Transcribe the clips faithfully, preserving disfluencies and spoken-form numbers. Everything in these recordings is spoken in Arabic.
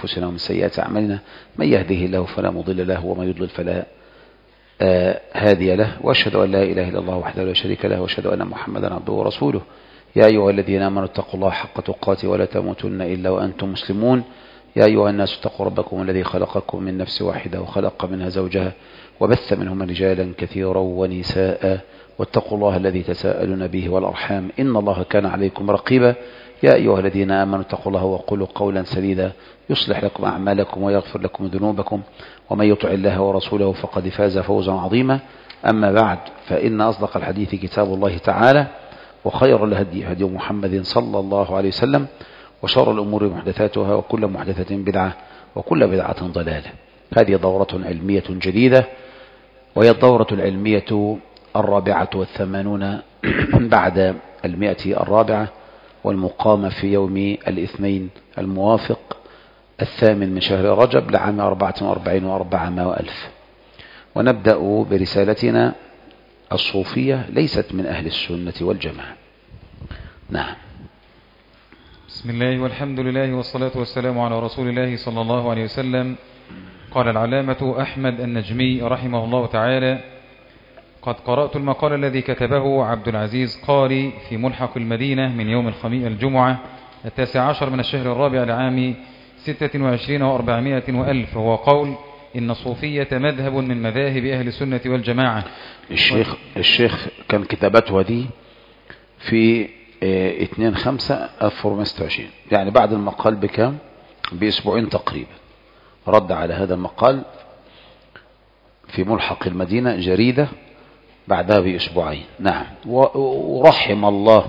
أنفسنا ومن سيئات أعمالنا، من يهده الله فلا مضل له ومن يضلل فلا آه هادي له، وأشهد أن لا إله إلا الله وحده لا شريك له، وأشهد أن محمدا عبده ورسوله. يا أيها الذين آمنوا اتقوا الله حق تقاته ولا تموتن إلا وأنتم مسلمون. يا أيها الناس اتقوا ربكم الذي خلقكم من نفس واحدة وخلق منها زوجها وبث منهما رجالا كثيرا ونساء، واتقوا الله الذي تساءلون به والأرحام إن الله كان عليكم رقيبا. يا أيها الذين آمنوا اتقوا الله وقولوا قولا سديدا يصلح لكم أعمالكم ويغفر لكم ذنوبكم، ومن يطع الله ورسوله فقد فاز فوزا عظيما. أما بعد، فإن أصدق الحديث كتاب الله تعالى، وخير الهدي هدي محمد صلى الله عليه وسلم، وشر الأمور محدثاتها، وكل محدثة بدعة، وكل بدعة ضلالة. هذه دورة علمية جديدة، وهي الدورة العلمية الرابعة والثمانون بعد المئة الرابعة، والمقامة في يوم الاثنين الموافق الثامن من شهر رجب لعام أربعة وأربعين وأربعمائة وألف. ونبدأ برسالتنا الصوفية ليست من أهل السنة والجماعة. نعم. بسم الله والحمد لله والصلاة والسلام على رسول الله صلى الله عليه وسلم. قال العلامة أحمد النجمي رحمه الله تعالى: قد قرأت المقال الذي كتبه عبد العزيز قاري في ملحق المدينة من يوم الخميس الجمعة التاسع عشر من الشهر الرابع لعام ستة وعشرين وأربعمائة وألف، وهو قول إن الصوفية مذهب من مذاهب أهل السنة والجماعة. الشيخ, الشيخ كان كتابته دي في اثنين خمسة ألف وأربعمائة وستة وعشرين، يعني بعد المقال بكام؟ بأسبوعين تقريبا. رد على هذا المقال في ملحق المدينة جريدة بعدها بأسبوعين. نعم. ورحم الله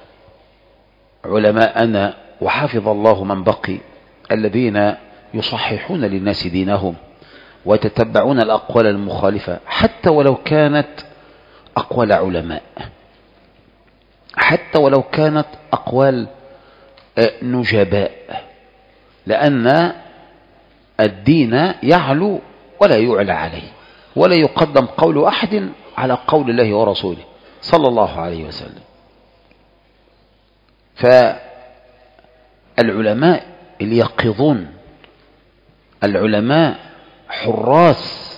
علماءنا وحفظ الله من بقي الذين يصححون للناس دينهم ويتتبعون الأقوال المخالفة، حتى ولو كانت أقوال علماء، حتى ولو كانت أقوال نجباء، لأن الدين يعلو ولا يعلى عليه، ولا يقدم قول أحد على قول الله ورسوله صلى الله عليه وسلم. فالعلماء اليقظون، العلماء حراس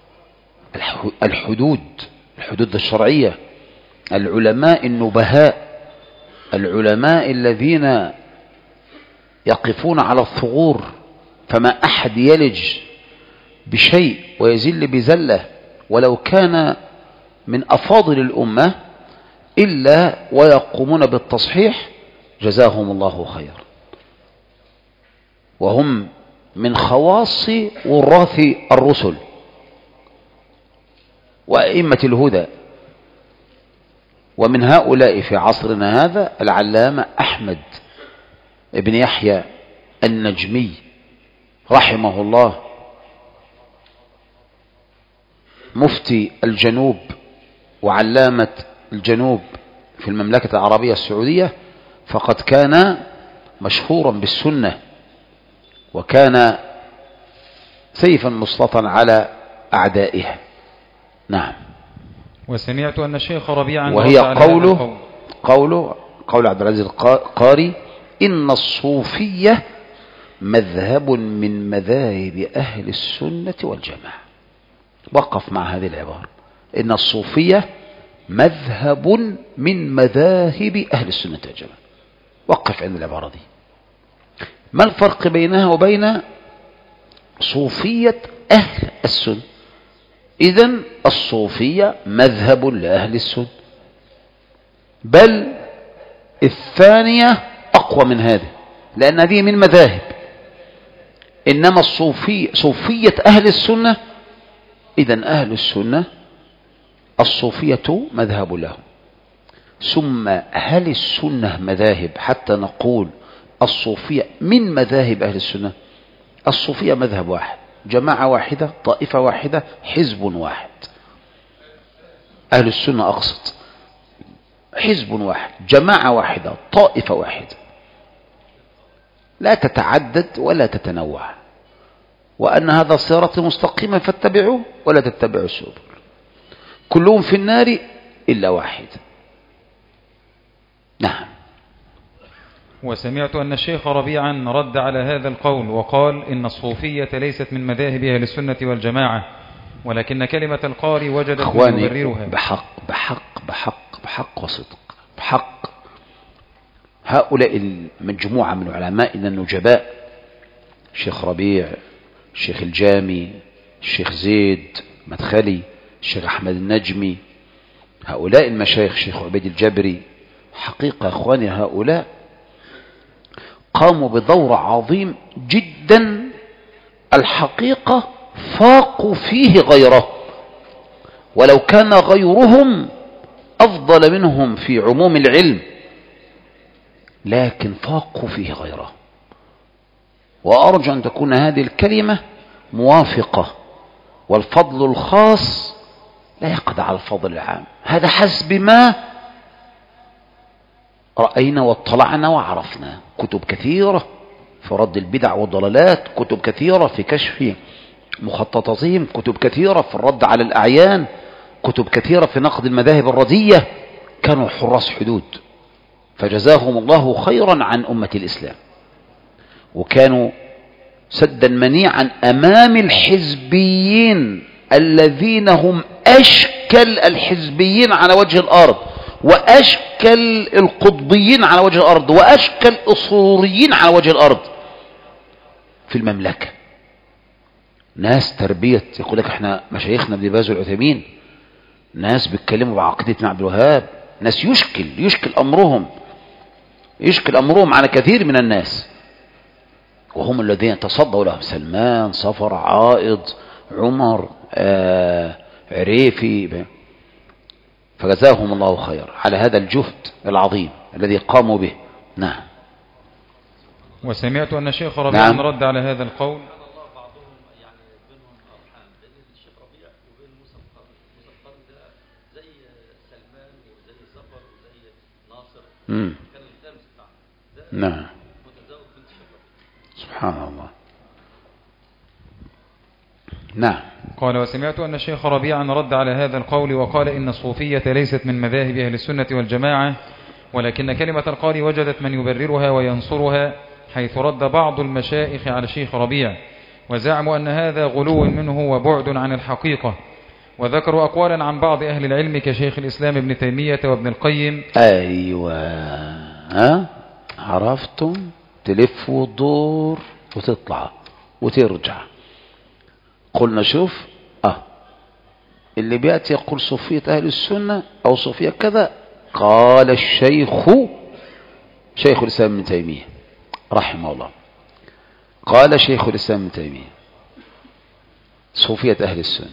الحدود الحدود الشرعية، العلماء النبهاء، العلماء الذين يقفون على الثغور، فما أحد يلج بشيء ويزل بزلة ولو كان من أفاضل الأمة إلا ويقومون بالتصحيح، جزاهم الله خيرا. وهم من خواص وراث الرسل وأئمة الهدى. ومن هؤلاء في عصرنا هذا العلامة أحمد بن يحيى النجمي رحمه الله، مفتي الجنوب وعلامة الجنوب في المملكة العربية السعودية، فقد كان مشهورا بالسنة، وكان سيفا مسلطا على أعدائها. نعم. وسمعت أن الشيخ ربيعا وهي قوله قوله قول عبد العزيز القاري: إن الصوفية مذهب من مذاهب أهل السنة والجماعة. وقف مع هذه العبارة: إن الصوفية مذهب من مذاهب أهل السنة والجماعة. وقف عند العبارة دي. ما الفرق بينها وبين صوفية أهل السنة؟ إذن الصوفية مذهب لأهل السنة، بل الثانية أقوى من هذه، لأن هذه من مذاهب. إنما الصوفية صوفية أهل السنة، إذن أهل السنة الصوفية مذهب لهم. ثم هل السنة مذاهب حتى نقول الصوفية من مذاهب أهل السنة؟ الصوفية مذهب واحد، جماعة واحدة، طائفة واحدة، حزب واحد. أهل السنة أقصد حزب واحد، جماعة واحدة، طائفة واحدة، لا تتعدد ولا تتنوع. وأن هذا صراط مستقيما فاتبعوه ولا تتبعوا السبل، كلهم في النار إلا واحد. نعم. وسمعت أن الشيخ ربيعا رد على هذا القول وقال إن الصوفية ليست من مذاهب أهل السنة والجماعة، ولكن كلمة القاري وجدت من يبررها. بحق بحق بحق بحق وصدق بحق هؤلاء المجموعة من علمائنا النجباء، الشيخ ربيع، الشيخ الجامي، الشيخ زيد مدخلي، الشيخ أحمد النجمي، هؤلاء المشايخ، الشيخ عبيد الجبري، حقيقة أخواني هؤلاء قاموا بدور عظيم جدا، الحقيقة فاقوا فيه غيره، ولو كان غيرهم أفضل منهم في عموم العلم لكن فاقوا فيه غيره. وأرجو أن تكون هذه الكلمة موافقة، والفضل الخاص لا يقضى على الفضل العام، هذا حسب ما رأينا واطلعنا وعرفنا. كتب كثيرة في رد البدع والضلالات، كتب كثيرة في كشف مخططاتهم، كتب كثيرة في الرد على الأعيان، كتب كثيرة في نقد المذاهب الردية، كانوا حراس حدود فجزاهم الله خيرا عن أمة الإسلام، وكانوا سدا منيعا أمام الحزبيين الذين هم أشكل الحزبيين على وجه الأرض، وأشكل القطبيين على وجه الأرض، وأشكل الأصوليين على وجه الأرض في المملكة. ناس تربية، يقول لك احنا مشايخنا ابن باز والعثيمين، ناس بيتكلموا بعقيدة ابن عبد الوهاب، ناس يشكل يشكل أمرهم يشكل أمرهم على كثير من الناس، وهم الذين تصدوا لهم سلمان، صفر، عائض، عمر، آه، عريفي، فجزاهم الله خير على هذا الجهد العظيم الذي قاموا به. نعم. وسمعت أن الشيخ ربيع نعم. رد على هذا القول. امم نعم. سبحان الله. نعم. قال وسمعت أن الشيخ ربيعا رد على هذا القول وقال إن الصوفية ليست من مذاهب أهل السنة والجماعة، ولكن كلمة القاري وجدت من يبررها وينصرها، حيث رد بعض المشايخ على الشيخ ربيع وزعموا أن هذا غلو منه وبعد عن الحقيقة، وذكروا أقوالا عن بعض أهل العلم كشيخ الإسلام ابن تيمية وابن القيم. أيوة، ها عرفتم، تلف وتدور وتطلع وترجع. قلنا شوف اه اللي بيأتي يقول صوفية أهل السنة أو صوفية كذا، قال الشيخ شيخ الإسلام ابن تيمية رحمه الله، قال شيخ الإسلام ابن تيمية صوفية أهل السنة.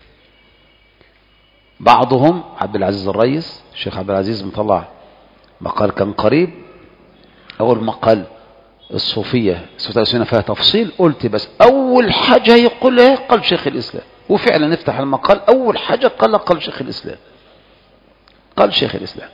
بعضهم عبد العزيز الرئيس، الشيخ عبد العزيز مطلع مقال كان قريب، أول مقال الصوفية صوفية السنة فيها تفصيل، قلت بس أول حاجة يقولها قال شيخ الإسلام، وفعلا نفتح المقال أول حاجة قال قال شيخ الإسلام قال شيخ الإسلام.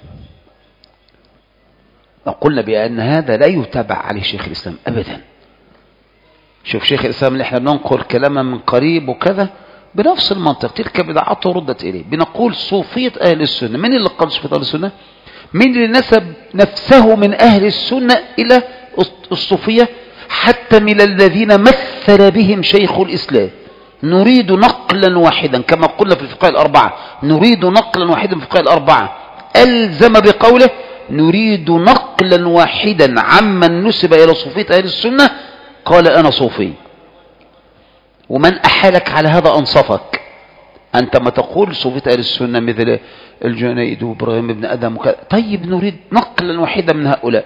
وقلنا بأن هذا لا يتابع عليه شيخ الإسلام أبدا. شوف شيخ الإسلام اللي احنا بننقل كلاما من قريب وكذا بنفس المنطق، تلك بدعته ردت إليه، بنقول صوفية أهل السنة. من اللي قال صوفية أهل السنة؟ من اللي نسب نفسه من أهل السنة إلى الصوفية؟ حتى من الذين مثل بهم شيخ الإسلام. نريد نقلا واحدا كما قلنا في الفقه الأربعة، نريد نقلا واحدا في الفقه الأربعة، ألزم بقوله نريد نقلا واحدا عمن نسب إلى صوفية أهل السنة قال أنا صوفي. ومن أحالك على هذا أنصفك. أنت ما تقول صوفية أهل السنة مثل الجنيد وإبراهيم ابن أدم وكذا، طيب نريد نقلا واحدا من هؤلاء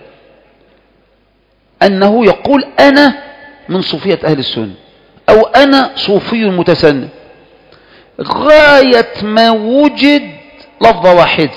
أنه يقول أنا من صوفية أهل السنة أو أنا صوفي متسنن. غاية ما وجد لفظة واحدة،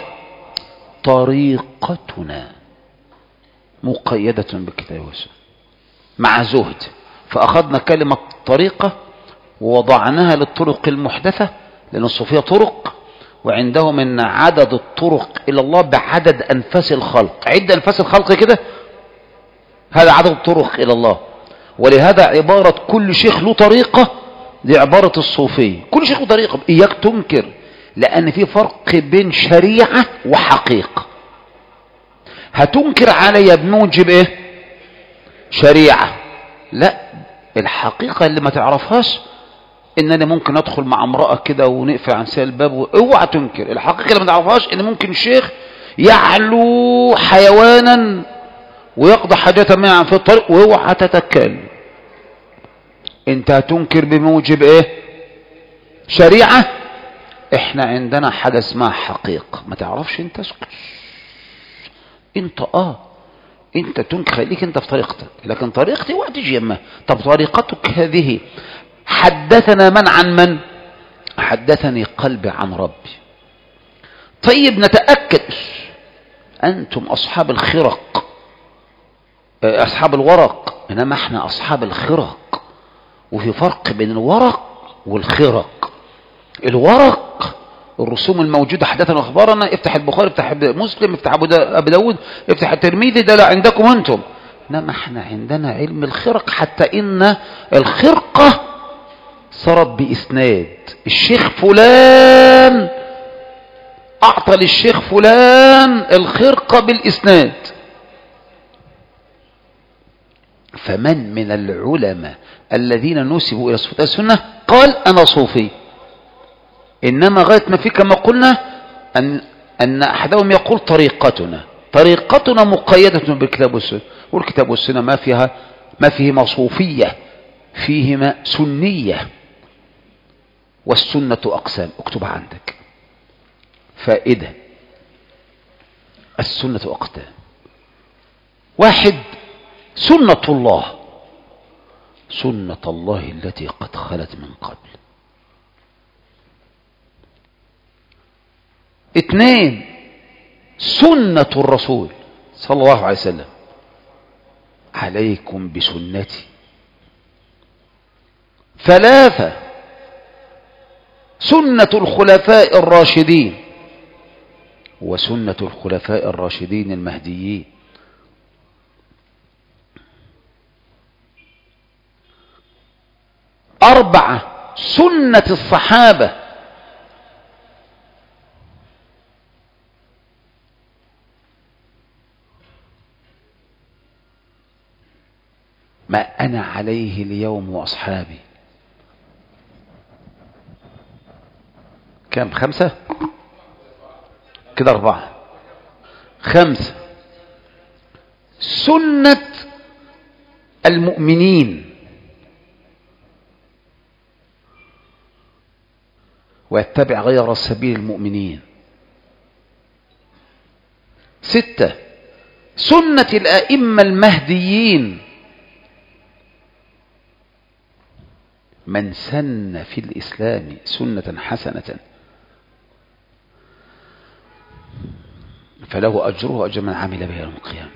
طريقتنا مقيدة بالكتاب والسنة مع زهد، فأخذنا كلمة طريقة ووضعناها للطرق المحدثة، لأن الصوفية طرق، وعندهم أن عدد الطرق إلى الله بعدد أنفاس الخلق، عد أنفاس الخلق كده، هذا عدد الطرق إلى الله. ولهذا عبارة كل شيخ له طريقة دي عبارة الصوفية، كل شيخ له طريقة، إياك تنكر، لأن في فرق بين شريعة وحقيقة. هتنكر علي بموجب ايه؟ شريعة. لا، الحقيقة اللي ما تعرفهاش ان انا ممكن ادخل مع امرأة كده ونقفل عن سير الباب، اوعى تنكر. الحقيقة اللي ما تعرفهاش ان ممكن الشيخ يعلو حيوانا ويقضي حاجة معا في الطريق، واوعى تتكلم. انت هتنكر بموجب ايه؟ شريعة. احنا عندنا حاجة اسمها حقيقة، ما تعرفش انت اسكت. انت اه انت تنكر، خليك انت في طريقتك، لكن طريقتي وقت تجي يمها. طب طريقتك هذه حدثنا من عن من؟ حدثني قلبي عن ربي. طيب نتأكد، انتم اصحاب الخرق، اصحاب الورق، انما احنا اصحاب الخرق. وفي فرق بين الورق والخرق. الورق الرسوم الموجودة حدثنا اخبارنا، افتح البخاري، افتح مسلم، افتح ابو داود، افتح الترمذي، ده لا عندكم انتم. انما احنا عندنا علم الخرق، حتى ان الخرقة صارت باسناد. الشيخ فلان اعطى للشيخ فلان الخرقة بالاسناد. فمن من العلماء الذين نسبوا الى صفات السنة قال انا صوفي؟ انما غاية ما في كما قلنا ان ان احدهم يقول طريقتنا طريقتنا مقيدة بالكتاب والسنة، والكتاب والسنة ما فيها ما فيهما صوفية، فيهما سنية. والسنة اقسام، اكتبها عندك فائدة. السنة اقسام. واحد، سنة الله، سنة الله التي قد خلت من قبل. اثنين، سنة الرسول صلى الله عليه وسلم، عليكم بسنتي. ثلاثة، سنة الخلفاء الراشدين وسنة الخلفاء الراشدين المهديين. أربعة، سنة الصحابة. ما أنا عليه اليوم وأصحابي. كم؟ خمسة كده، أربعة. خمسة، سنة المؤمنين ويتبع غير سبيل المؤمنين. ستة، سنة الأئمة المهديين، من سن في الإسلام سنة حسنة فله أجره أجر من عمل بها يوم القيامة.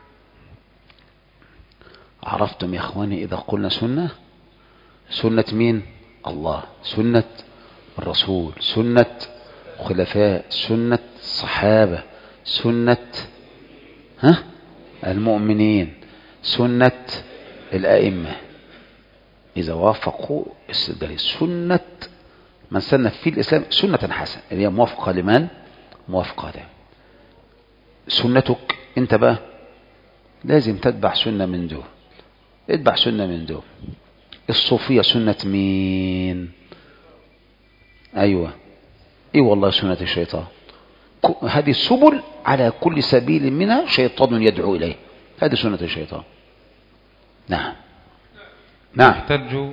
عرفتم يا أخواني؟ إذا قلنا سنة، سنة مين؟ الله، سنة الرسول، سنة خلفاء، سنة الصحابة، سنة ها المؤمنين، سنة الأئمة. إذا وافقوا استدلال سنة من سن في الإسلام سنة حسنة، اللي هي موافقة لمن؟ موافقة له. سنتك أنت بقى لازم تتبع سنة من دول، اتبع سنة من دول. الصوفية سنة مين؟ أيوة إيه والله، سنة الشيطان. هذه السبل على كل سبيل منها شيطان يدعو إليه، هذه سنة الشيطان. نعم نعم. يحتج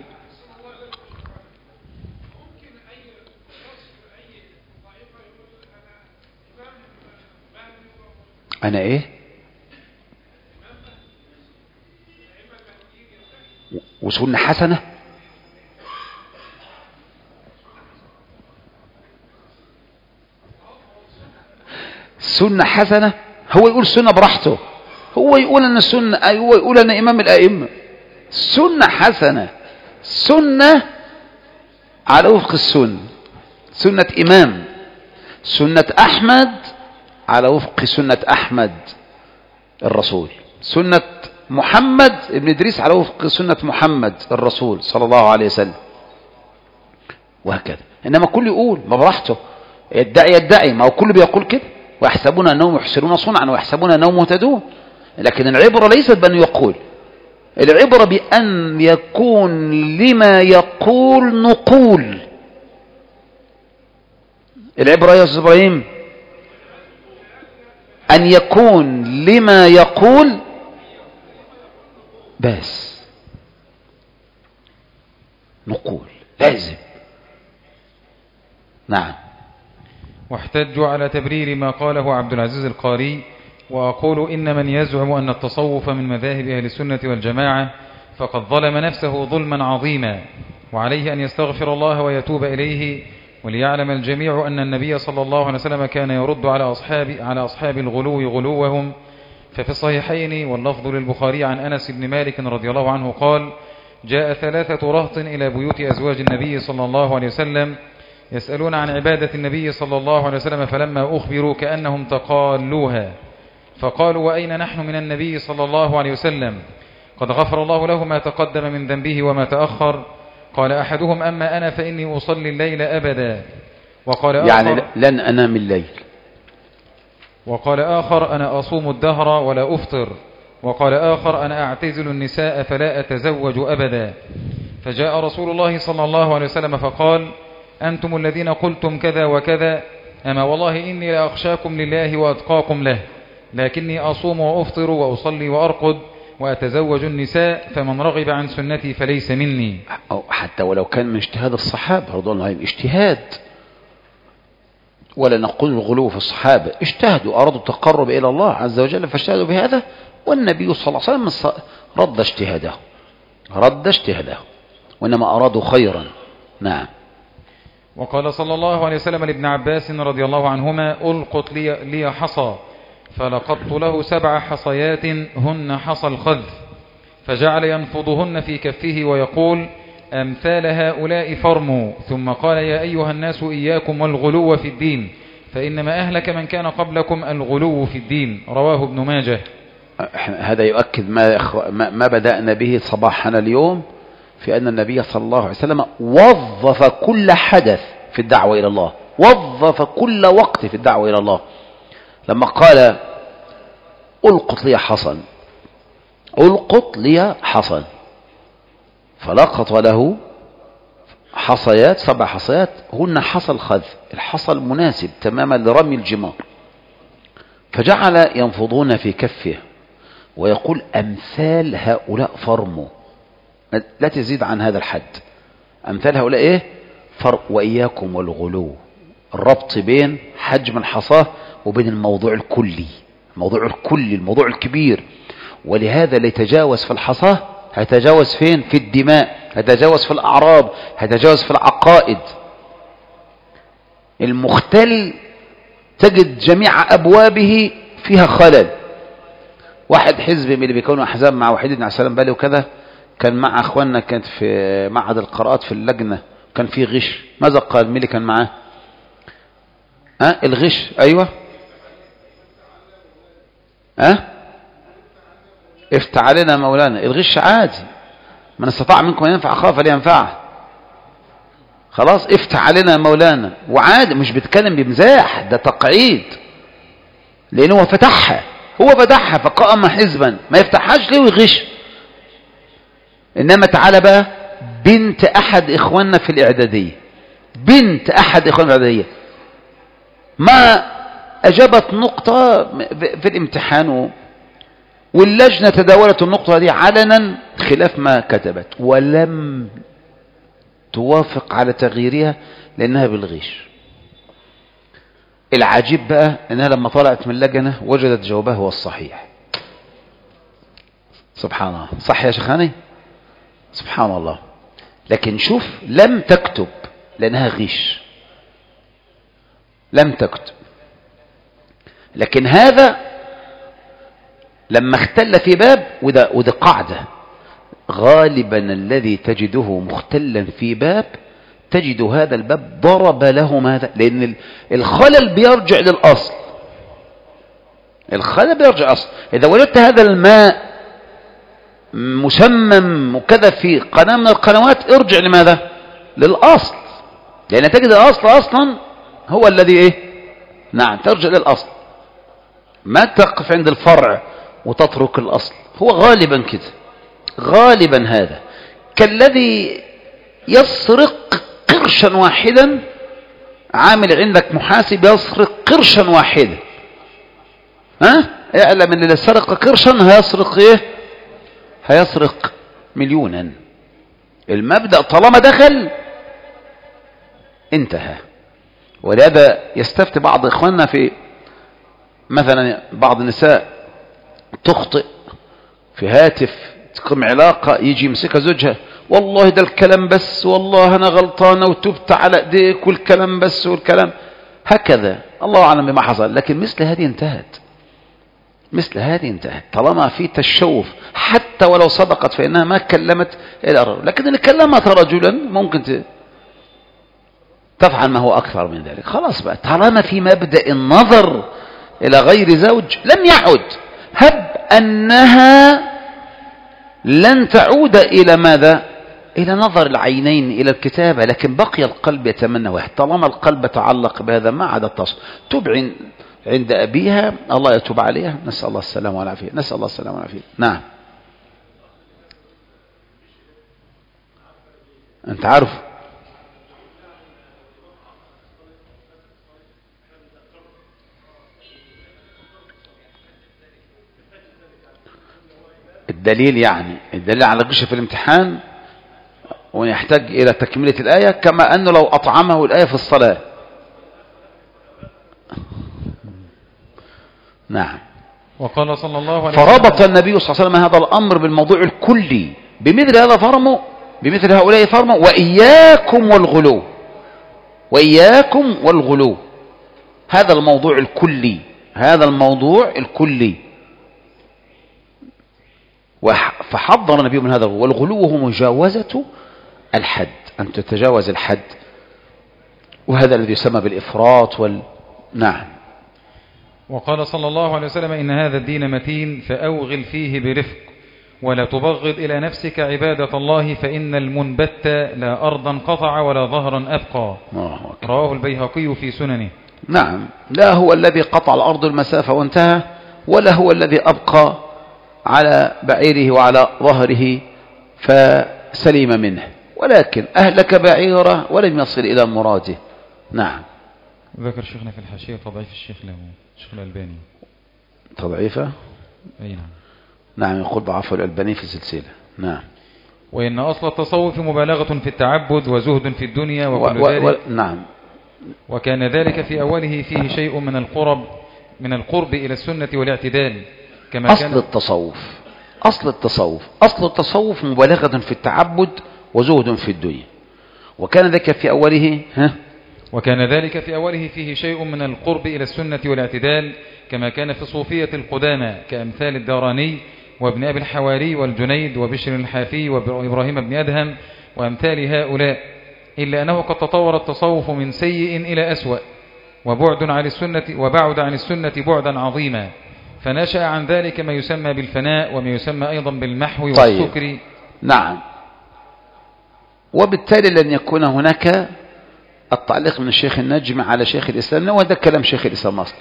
أنا إيه؟ وسنة حسنة؟ سنة حسنة؟ هو يقول سنة براحته، هو يقول أن السنة، هو يقول أن إمام الأئمة. سنة حسنة، سنة على وفق السنة، سنة إمام. سنة أحمد على وفق سنة أحمد الرسول. سنة محمد ابن إدريس على وفق سنة محمد الرسول صلى الله عليه وسلم، وهكذا. إنما كل يقول ما براحته، يدعي يدعي، ما هو كل بيقول كده. ويحسبون أنهم يحسنون صنعا ويحسبون أنهم مهتدون. لكن العبرة ليست بأن يقول، العبرة بأن يكون لما يقول نقول. العبرة يا أستاذ إبراهيم أن يكون لما يقول بس نقول لازم. نعم. واحتجوا على تبرير ما قاله عبد العزيز القاري، وأقول إن من يزعم أن التصوف من مذاهب أهل السنة والجماعة فقد ظلم نفسه ظلما عظيما، وعليه أن يستغفر الله ويتوب إليه. وليعلم الجميع أن النبي صلى الله عليه وسلم كان يرد على أصحاب, على أصحاب الغلو غلوهم. ففي الصحيحين واللفظ للبخاري عن أنس بن مالك رضي الله عنه قال: جاء ثلاثة رهط إلى بيوت أزواج النبي صلى الله عليه وسلم يسألون عن عبادة النبي صلى الله عليه وسلم، فلما أخبروا كأنهم تقالوها، فقالوا: وأين نحن من النبي صلى الله عليه وسلم؟ قد غفر الله له ما تقدم من ذنبه وما تأخر. قال أحدهم: أما أنا فإني أصلي الليل أبدا. وقال يعني آخر: لن أنام الليل. وقال آخر: أنا أصوم الدهر ولا أفطر. وقال آخر: أنا أعتزل النساء فلا أتزوج أبدا. فجاء رسول الله صلى الله عليه وسلم فقال: أنتم الذين قلتم كذا وكذا، أما والله إني لأخشاكم لله وأتقاكم له، لكني أصوم وأفطر وأصلي وأرقد وأتزوج النساء، فمن رغب عن سنتي فليس مني. أو حتى ولو كان من اجتهاد الصحابة رضي الله عنهم، اجتهاد، ولا نقول الغلو في الصحابة، اجتهدوا أرادوا التقرب إلى الله عز وجل فاجتهدوا بهذا، والنبي صلى الله عليه وسلم رد اجتهاده رد اجتهاده وإنما أرادوا خيرا. نعم. وقال صلى الله عليه وسلم لابن عباس رضي الله عنهما: ألقط لي, لي حصى، فلقطت له سبع حصيات هن حصى الخذف، فجعل ينفضهن في كفه ويقول: أمثال هؤلاء فرموا. ثم قال: يا أيها الناس إياكم والغلو في الدين، فإنما أهلك من كان قبلكم الغلو في الدين. رواه ابن ماجه. هذا يؤكد ما, ما بدأنا به صباحنا اليوم في أن النبي صلى الله عليه وسلم وظف كل حدث في الدعوة إلى الله، وظف كل وقت في الدعوة إلى الله. لما قال: ألقط لي حصن، ألقط لي حصن، فلقط له حصيات، سبع حصيات هن حصى الخذف، الحصى المناسب تماما لرمي الجمار، فجعل ينفضون في كفه ويقول: أمثال هؤلاء فرموا، لا تزيد عن هذا الحد، أمثال هؤلاء إيه؟ فرق. وإياكم والغلو، الربط بين حجم الحصاة وبين الموضوع الكلي، الموضوع الكلي، الموضوع الكبير. ولهذا ليتجاوز في الحصاة هيتجاوز فين؟ في الدماء، هيتجاوز في الأعراض، هيتجاوز في العقائد. المختل تجد جميع أبوابه فيها خلل. واحد حزب من اللي بيكونوا أحزاب مع وحيد بن عبد السلام بالي وكذا، كان مع أخواننا، كانت في معهد القراءات في اللجنة، كان في غش. ماذا قال؟ مين اللي كان معاه؟ ها؟ أه؟ الغش. أيوة. ها؟ أه؟ افتح علينا مولانا. الغش عادي، من استطاع منكم أن ينفع أخاه فلينفعه. خلاص، افتح علينا مولانا، وعادي، مش بيتكلم بمزاح، ده تقعيد، لأنه هو فتحها، هو فتحها فقام حزبا، ما يفتحهاش ليه ويغش. إنما تعالى بقى بنت أحد إخواننا في الإعدادية، بنت أحد إخواننا في الإعدادية ما أجابت نقطة في الامتحان، واللجنة تداولت النقطة دي علنا خلاف ما كتبت، ولم توافق على تغييرها لأنها بالغش. العجيب بقى أنها لما طلعت من اللجنة وجدت جوابها هو الصحيح. سبحان الله. صح يا شيخاني؟ سبحان الله. لكن شوف، لم تكتب لأنها غش، لم تكتب. لكن هذا لما اختل في باب، وده, وده قاعدة، غالبا الذي تجده مختلا في باب تجد هذا الباب ضرب له ماذا؟ لأن الخلل بيرجع للأصل، الخلل بيرجع للأصل. إذا وجدت هذا الماء مسمم وكذا في قناة من القنوات، ارجع لماذا؟ للأصل، لأن تجد الأصل أصلا هو الذي إيه؟ نعم، ترجع للأصل. ما تقف عند الفرع وتترك الأصل. هو غالبا كده، غالبا هذا كالذي يسرق قرشا واحدا، عامل عندك محاسب يسرق قرشا واحدا، ها يعلم ان اللي سرق قرشا هيسرق ايه؟ هيسرق مليونا. المبدأ طالما دخل انتهى. ولهذا يستفتي بعض اخواننا في مثلا بعض النساء تخطئ في هاتف، تقوم علاقة، يجي يمسكها زوجها، والله ده الكلام بس، والله انا غلطانه وتبت على ايديك، والكلام بس والكلام هكذا، الله اعلم بما حصل. لكن مثل هذه انتهت، مثل هذه انتهت طالما في تشوف، حتى ولو صدقت فانها ما كلمت الى الرجل. لكن ان كلمت رجلا ممكن تفعل ما هو اكثر من ذلك. خلاص بقى، طالما في مبدأ النظر الى غير زوج لم يعد. هب انها لن تعود الى ماذا؟ الى نظر العينين، الى الكتابة، لكن بقي القلب يتمنى واحد. طالما القلب تعلق بهذا ما عاد التصل. تبع عند ابيها، الله يتوب عليها، نسأل الله السلامة والعافية، نسأل الله السلامة والعافية. نعم. انت عارف الدليل، يعني الدليل على غش في الامتحان ويحتاج إلى تكملة الآية، كما أنه لو أطعمه الآية في الصلاة. نعم. وقال صلى الله عليه وسلم، فربط النبي صلى الله عليه وسلم هذا الأمر بالموضوع الكلي. بمثل هذا فرموا، بمثل هؤلاء فرموا، وإياكم والغلو، وإياكم والغلو. هذا الموضوع الكلي، هذا الموضوع الكلي. فحضر النبي من هذا. والغلو هو مجاوزة الحد، أن تتجاوز الحد، وهذا الذي يسمى بالإفراط وال... نعم. وقال صلى الله عليه وسلم: إن هذا الدين متين فأوغل فيه برفق، ولا تبغض إلى نفسك عبادة الله، فإن المنبت لا أرضا قطع ولا ظهرا أبقى. رواه البيهقي في سننه. نعم. لا هو الذي قطع الأرض المسافة وانتهى، ولا هو الذي أبقى على بعيره وعلى ظهره فسليم منه، ولكن أهلك بعيره ولم يصل إلى مراده. نعم. ذكر شيخنا في الحاشية تضعيف الشيخ له، الشيخ الألباني. تضعيفه؟ أي نعم. نعم، يقول ضعفه الألباني في السلسلة. نعم. وإن أصل التصوف مبالغة في التعبد وزهد في الدنيا وكل و... و... ذلك. نعم. وكان ذلك في أوله فيه شيء من القرب من القرب إلى السنة والاعتدال، كما أصل كان التصوف أصل التصوف أصل التصوف مبالغة في التعبد وزهد في الدنيا، وكان ذلك في أوله ها وكان ذلك في أوله فيه شيء من القرب إلى السنة والاعتدال، كما كان في صوفية القدامى كأمثال الداراني وابن أبي الحواري والجنيد وبشر الحافي وإبراهيم بن أدهم وأمثال هؤلاء. إلا أنه قد تطور التصوف من سيء إلى أسوأ، وبعد عن السنة وبعد عن السنة بعدا عظيما، فنشأ عن ذلك ما يسمى بالفناء وما يسمى أيضا بالمحو والسكر. طيب. نعم. وبالتالي لن يكون هناك التعليق من الشيخ النجم على شيخ الإسلام، وهذا كلام شيخ الإسلام أصلا.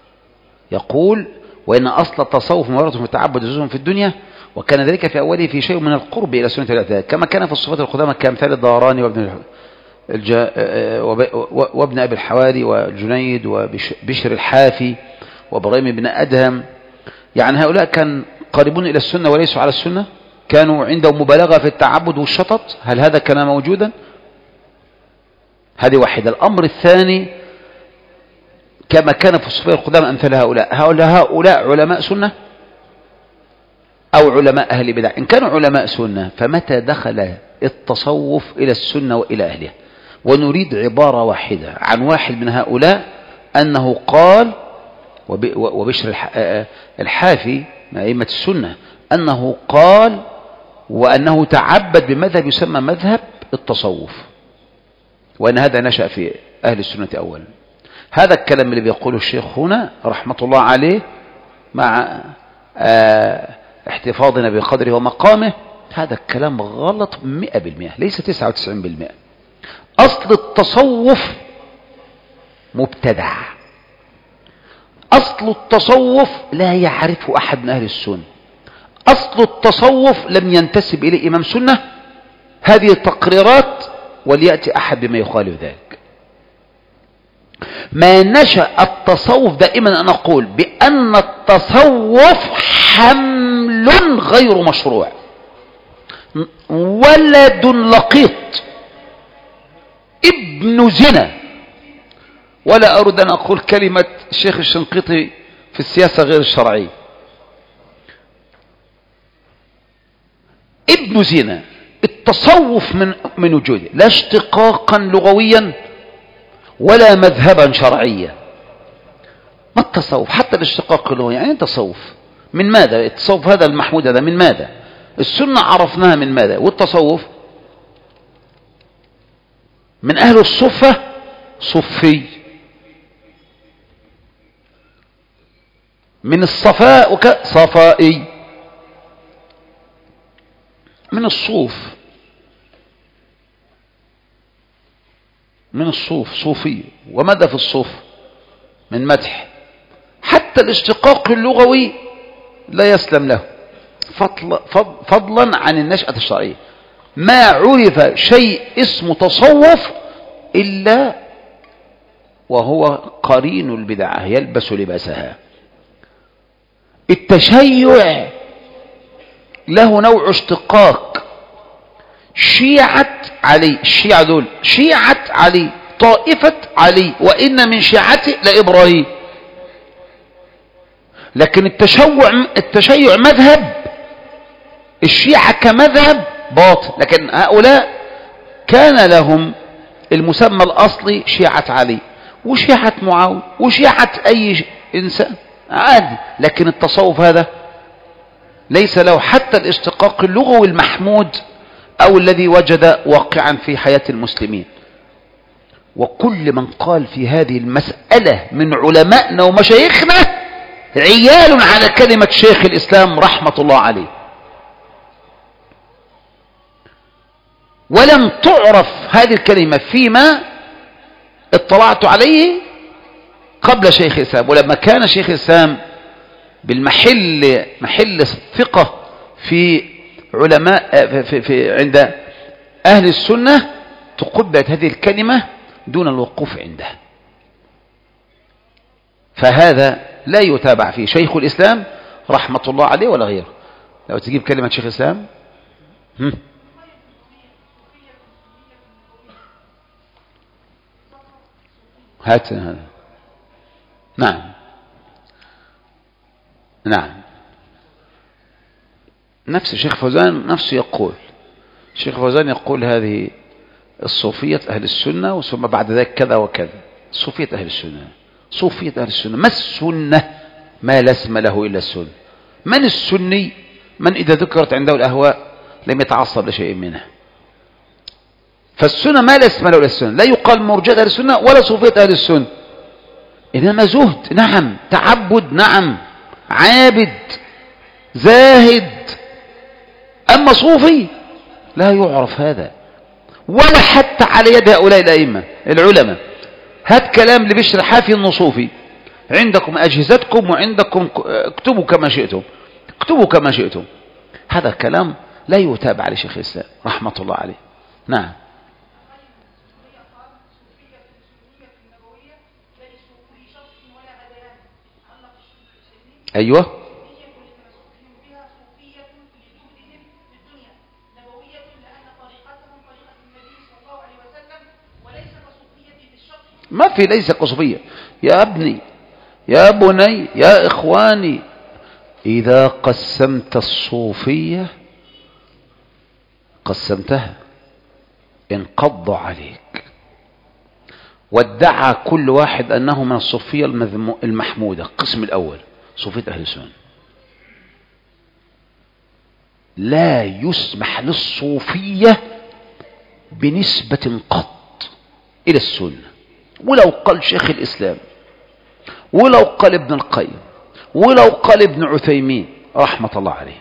يقول: وإن أصل التصوف مبالغة في التعبد وزهد في الدنيا، وكان ذلك في أوله في شيء من القرب إلى سنة الاعتدال، كما كان في الصفات القدامى كأمثال الداراني وابن الج... وابن أبي الحواري والجنيد وبشر الحافي وإبراهيم بن أدهم. يعني هؤلاء كان قريبون إلى السنة وليسوا على السنة، كانوا عندهم مبالغة في التعبد والشطط. هل هذا كان موجودا؟ هذه واحدة. الأمر الثاني، كما كان في الصفات القدامى أمثال هؤلاء، هؤلاء هؤلاء علماء سنة أو علماء أهل بدع؟ إن كانوا علماء سنة فمتى دخل التصوف إلى السنة وإلى أهلها؟ ونريد عبارة واحدة عن واحد من هؤلاء أنه قال، وبشر الحافي من أئمة السنة، أنه قال وأنه تعبد بمذهب يسمى مذهب التصوف، وأن هذا نشأ في أهل السنة أولا. هذا الكلام اللي بيقوله الشيخ هنا رحمة الله عليه مع احتفاظنا بقدره ومقامه، هذا الكلام غلط مئة بالمئة، ليس تسعة وتسعين بالمئة. أصل التصوف مبتدع، أصل التصوف لا يعرفه أحد من أهل السنة. أصل التصوف لم ينتسب إليه إمام سنة. هذه التقريرات وليأتي أحد بما يخالف ذلك. ما نشأ التصوف دائما أنا أقول بأن التصوف حمل غير مشروع، ولد لقيط، ابن زنا. ولا أريد أن أقول كلمة الشيخ الشنقيطي في السياسة غير الشرعية، ابن زنا. التصوف من من وجوده لا اشتقاقا لغويا ولا مذهبا شرعيا. ما التصوف؟ حتى الاشتقاق اللغوي يعني التصوف من ماذا؟ التصوف هذا المحمود هذا من ماذا؟ السنة عرفناها من ماذا؟ والتصوف من أهل الصفة صفي، من الصفاء وكصفائي، من الصوف، من الصوف صوفي. وماذا في الصوف؟ من مدح. حتى الاشتقاق اللغوي لا يسلم له، فضلا عن النشأة الشرعية. ما عرف شيء اسمه تصوف إلا وهو قرين البدعة يلبس لباسها. التشيع له نوع اشتقاق. شيعة علي، الشيعة دول شيعة علي، طائفة علي، وإن من شيعته لإبراهيم. لكن التشيع التشيع مذهب، الشيعة كمذهب باطل. لكن هؤلاء كان لهم المسمى الأصلي شيعة علي وشيعة معاوية وشيعة أي إنسان عادي. لكن التصوف هذا ليس له حتى الاشتقاق اللغوي المحمود أو الذي وجد واقعا في حياة المسلمين. وكل من قال في هذه المسألة من علمائنا ومشايخنا عيال على كلمة شيخ الإسلام رحمة الله عليه. ولم تعرف هذه الكلمة فيما اطلعت عليه قبل شيخ الإسلام. ولما كان شيخ الإسلام بالمحل محل الثقة في علماء في في عند أهل السنة تقبلت هذه الكلمة دون الوقوف عندها. فهذا لا يتابع فيه شيخ الإسلام رحمة الله عليه ولا غيره. لو تجيب كلمة شيخ الإسلام هم. هات هذا. نعم نعم نفس الشيخ فوزان نفسه يقول، الشيخ فوزان يقول هذه الصوفية أهل السنة ثم بعد ذلك كذا وكذا. صوفية أهل السنة، صوفية أهل السنة. ما السنة؟ ما لا اسم له إلا السنة. من السني؟ من إذا ذكرت عنده الأهواء لم يتعصب لشيء منها. فالسنة ما لا اسم له إلا السنة. لا يقال مرجئة أهل السنة ولا صوفية أهل السنة، إنما زهد نعم، تعبد نعم، عابد زاهد. أما صوفي لا يعرف هذا ولا حتى على يد هؤلاء الأئمة العلماء. هات كلام لبشر حافي النصوفي، عندكم أجهزتكم وعندكم اكتبوا كما شئتم، اكتبوا كما شئتم. هذا كلام لا يتابع لشيخ الإسلام رحمة الله عليه. نعم أيوة ما في ليس كصوفية. يا ابني يا بني يا إخواني، إذا قسمت الصوفية قسمتها انقض عليك. وادعى كل واحد أنه من الصوفية المحمودة. القسم الأول صوفية أهل السنة. لا يسمح للصوفية بنسبة قط إلى السنة، ولو قال شيخ الإسلام ولو قال ابن القيم ولو قال ابن عثيمين رحمة الله عليه.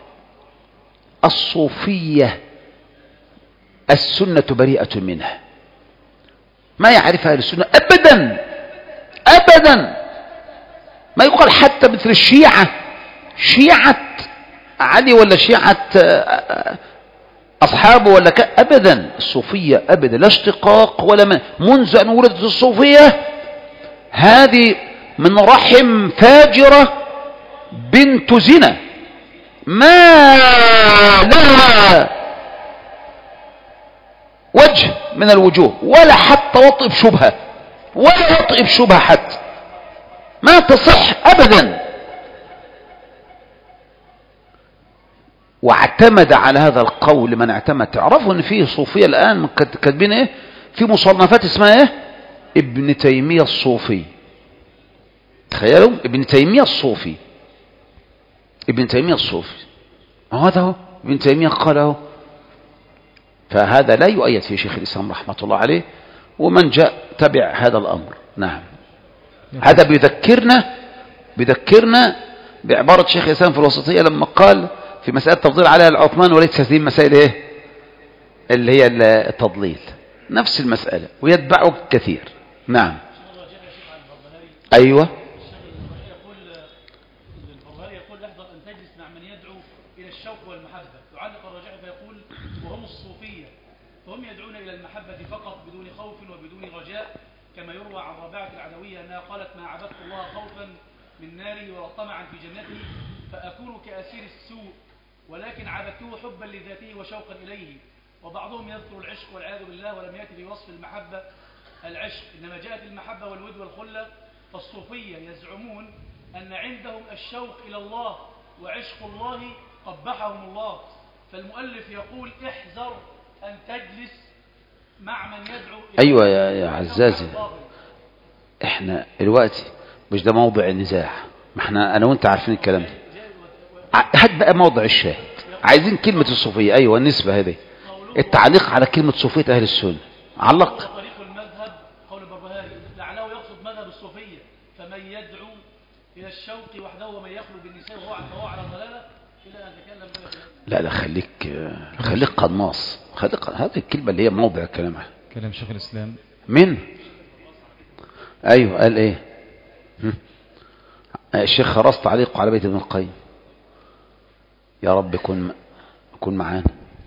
الصوفية السنة بريئة منها، ما يعرفها أهل السنة أبدا أبدا. ما يقال حتى مثل الشيعة، شيعة علي ولا شيعة أصحابه ولا ك... أبدا الصوفية أبدا لا اشتقاق ولا من منذ أن ولدت الصوفية هذه من رحم فاجرة بنت زنا ما لها وجه من الوجوه ولا حتى وطئ بشبهة ولا وطئ بشبهة حتى ما تصح أبدا. واعتمد على هذا القول من اعتمد. تعرفوا ان فيه صوفية الآن كاتبين ايه في مصنفات اسمها ايه ابن تيمية الصوفي. تخيلوا ابن تيمية الصوفي، ابن تيمية الصوفي هذا هو ابن تيمية قاله. فهذا لا يؤيد في شيخ الإسلام رحمة الله عليه ومن جاء تبع هذا الأمر. نعم هذا بيذكرنا بيذكرنا بعبارة شيخ الإسلام في الوسطية لما قال في مسألة تفضيل عليها العثمان وليس هذه المسائل ايه اللي هي التضليل، نفس المسألة ويتبعه كثير. نعم ايوه يقول احذر ان تجلس مع من يدعو الى الشوق والمحبة. يعلق الرجاء فيقول وهم الصوفية فهم يدعون الى المحبة فقط بدون خوف وبدون رجاء، كما يروى عن رباعة العدوية انها قالت ما عبدت الله خوفا من ناري ولا طمعا في جنته فأكون كأسير السوء، ولكن عبدته حبا لذاته وشوقا إليه. وبعضهم يذكر العشق والعياذ بالله ولم يأتي بوصف المحبة العشق، إنما جاءت المحبة والود والخلة. فالصوفية يزعمون أن عندهم الشوق إلى الله وعشق الله قبحهم الله. فالمؤلف يقول احذر أن تجلس مع من يدعو إلى أيوة يا, يا عزازي احنا الوقت مش ده موضع النزاع، ما احنا انا وانت عارفين الكلام ده. هات بقى موضع الشاهد، عايزين كلمة الصوفية. ايوه النسبة هذه التعليق على كلمة صوفية اهل السنة. علق طريق المذهب قول البربهاري لعله يقصد مذهب الصوفية فمن يدعو الى الشوق وحده ومن يخلو بالنساء وهو على ضلالة الى ان تكلم. لا لا خليك خليك قناص، خليك هذه الكلمة اللي هي موضع كلامها كلام شيخ الاسلام. من ايوه قال ايه الشيخ خرص تعليقه على بيت ابن القيم. يا رب كن كن معانا.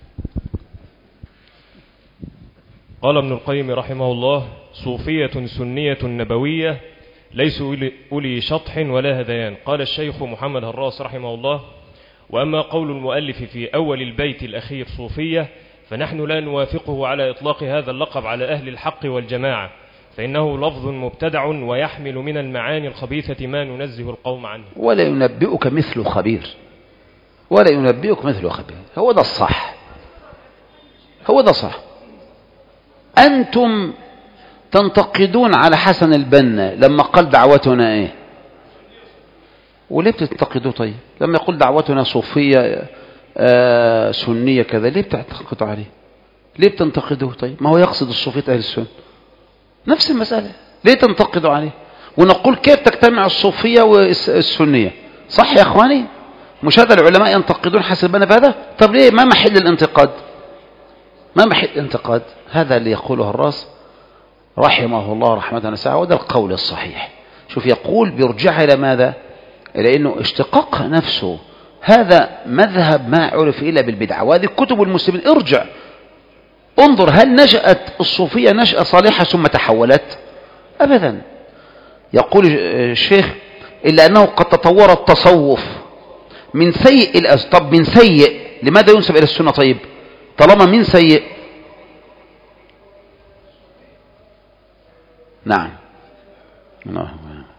قال ابن القيم رحمه الله صوفية سنية نبوية ليسوا أولي شطح ولا هذيان. قال الشيخ محمد هراس رحمه الله وأما قول المؤلف في أول البيت الأخير صوفية فنحن لا نوافقه على إطلاق هذا اللقب على أهل الحق والجماعة، فإنه لفظ مبتدع ويحمل من المعاني الخبيثة ما ننزه القوم عنه. ولا ينبئك مثل خبير، ولا ينبئك مثل خبير. هو ده الصح، هو ده صح. أنتم تنتقدون على حسن البنا لما قال دعوتنا ايه، وليه بتنتقدوا؟ طيب لما يقول دعوتنا صوفية آه سنية كذا ليه بتنتقدوا عليه؟ ليه بتنتقدوه؟ طيب ما هو يقصد الصوفية أهل السنة نفس المسألة، ليه تنتقدوا عليه؟ ونقول كيف تجتمع الصوفية والسنية؟ صح يا اخواني؟ مش هذا العلماء ينتقدون حسن البنا بهذا؟ طب ليه ما محل الانتقاد؟ ما محل الانتقاد؟ هذا اللي يقوله الراس رحمه الله رحمة واسعة، وده القول الصحيح. شوف يقول بيرجع إلى ماذا؟ إلى أنه اشتقاق نفسه هذا مذهب ما عرف إلا بالبدعة، وهذه كتب المسلمين. ارجع انظر هل نشأت الصوفية نشأة صالحة ثم تحولت؟ أبدا. يقول الشيخ إلا أنه قد تطور التصوف من سيء الأز... طب من سيء لماذا ينسب إلى السنة؟ طيب طالما من سيء. نعم نعم.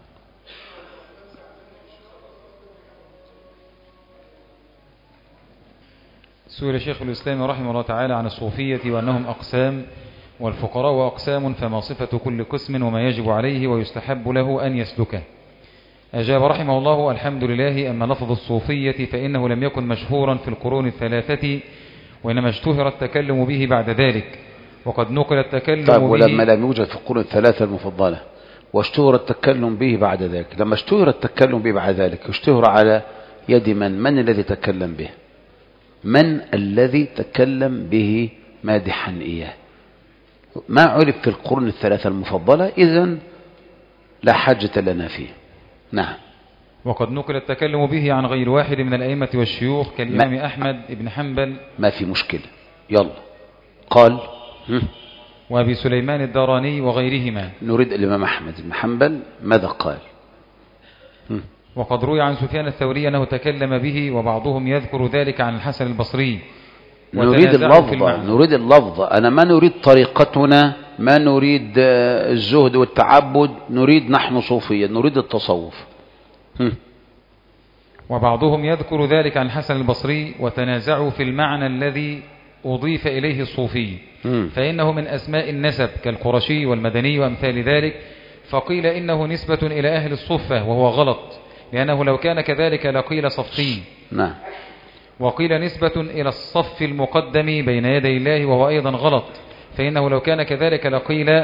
سئل شيخ الإسلام رحمه الله تعالى عن الصوفية وأنهم أقسام والفقراء وأقسام، فما صفة كل قسم وما يجب عليه ويستحب له أن يسلكه؟ أجاب رحمه الله الحمد لله أما لفظ الصوفية فإنه لم يكن مشهورا في القرون الثلاثة، وإنما اشتهر التكلم به بعد ذلك، وقد نقل التكلم طيب به. ولما لم يوجد في القرون الثلاثة المفضلة واشتهر التكلم به بعد ذلك، لما اشتهر التكلم به بعد ذلك اشتهر على يد من؟ من الذي تكلم به؟ من الذي تكلم به مادحا إياه؟ ما عرف في القرون الثلاثة المفضلة، إذن لا حاجة لنا فيه. نعم. وقد نقل التكلم به عن غير واحد من الأئمة والشيوخ كالإمام ما أحمد بن حنبل ما في مشكلة. يلا قال هم. وأبي سليمان الداراني وغيرهما. نريد الإمام أحمد بن حنبل ماذا قال؟ هم. وقد روي عن سفيان الثوري أنه تكلم به، وبعضهم يذكر ذلك عن الحسن البصري. نريد اللفظ نريد اللفظ أنا ما نريد طريقتنا، ما نريد الزهد والتعبد، نريد نحن صوفيا، نريد التصوف. هم. وبعضهم يذكر ذلك عن الحسن البصري، وتنازعوا في المعنى الذي أضيف إليه الصوفي، هم. فإنه من أسماء النسب كالقرشي والمدني وأمثال ذلك، فقيل إنه نسبة إلى أهل الصفة وهو غلط، لأنه لو كان كذلك لقيل صفي. نعم. وقيل نسبة إلى الصف المقدم بين يدي الله وهو أيضا غلط، فإنه لو كان كذلك لقيل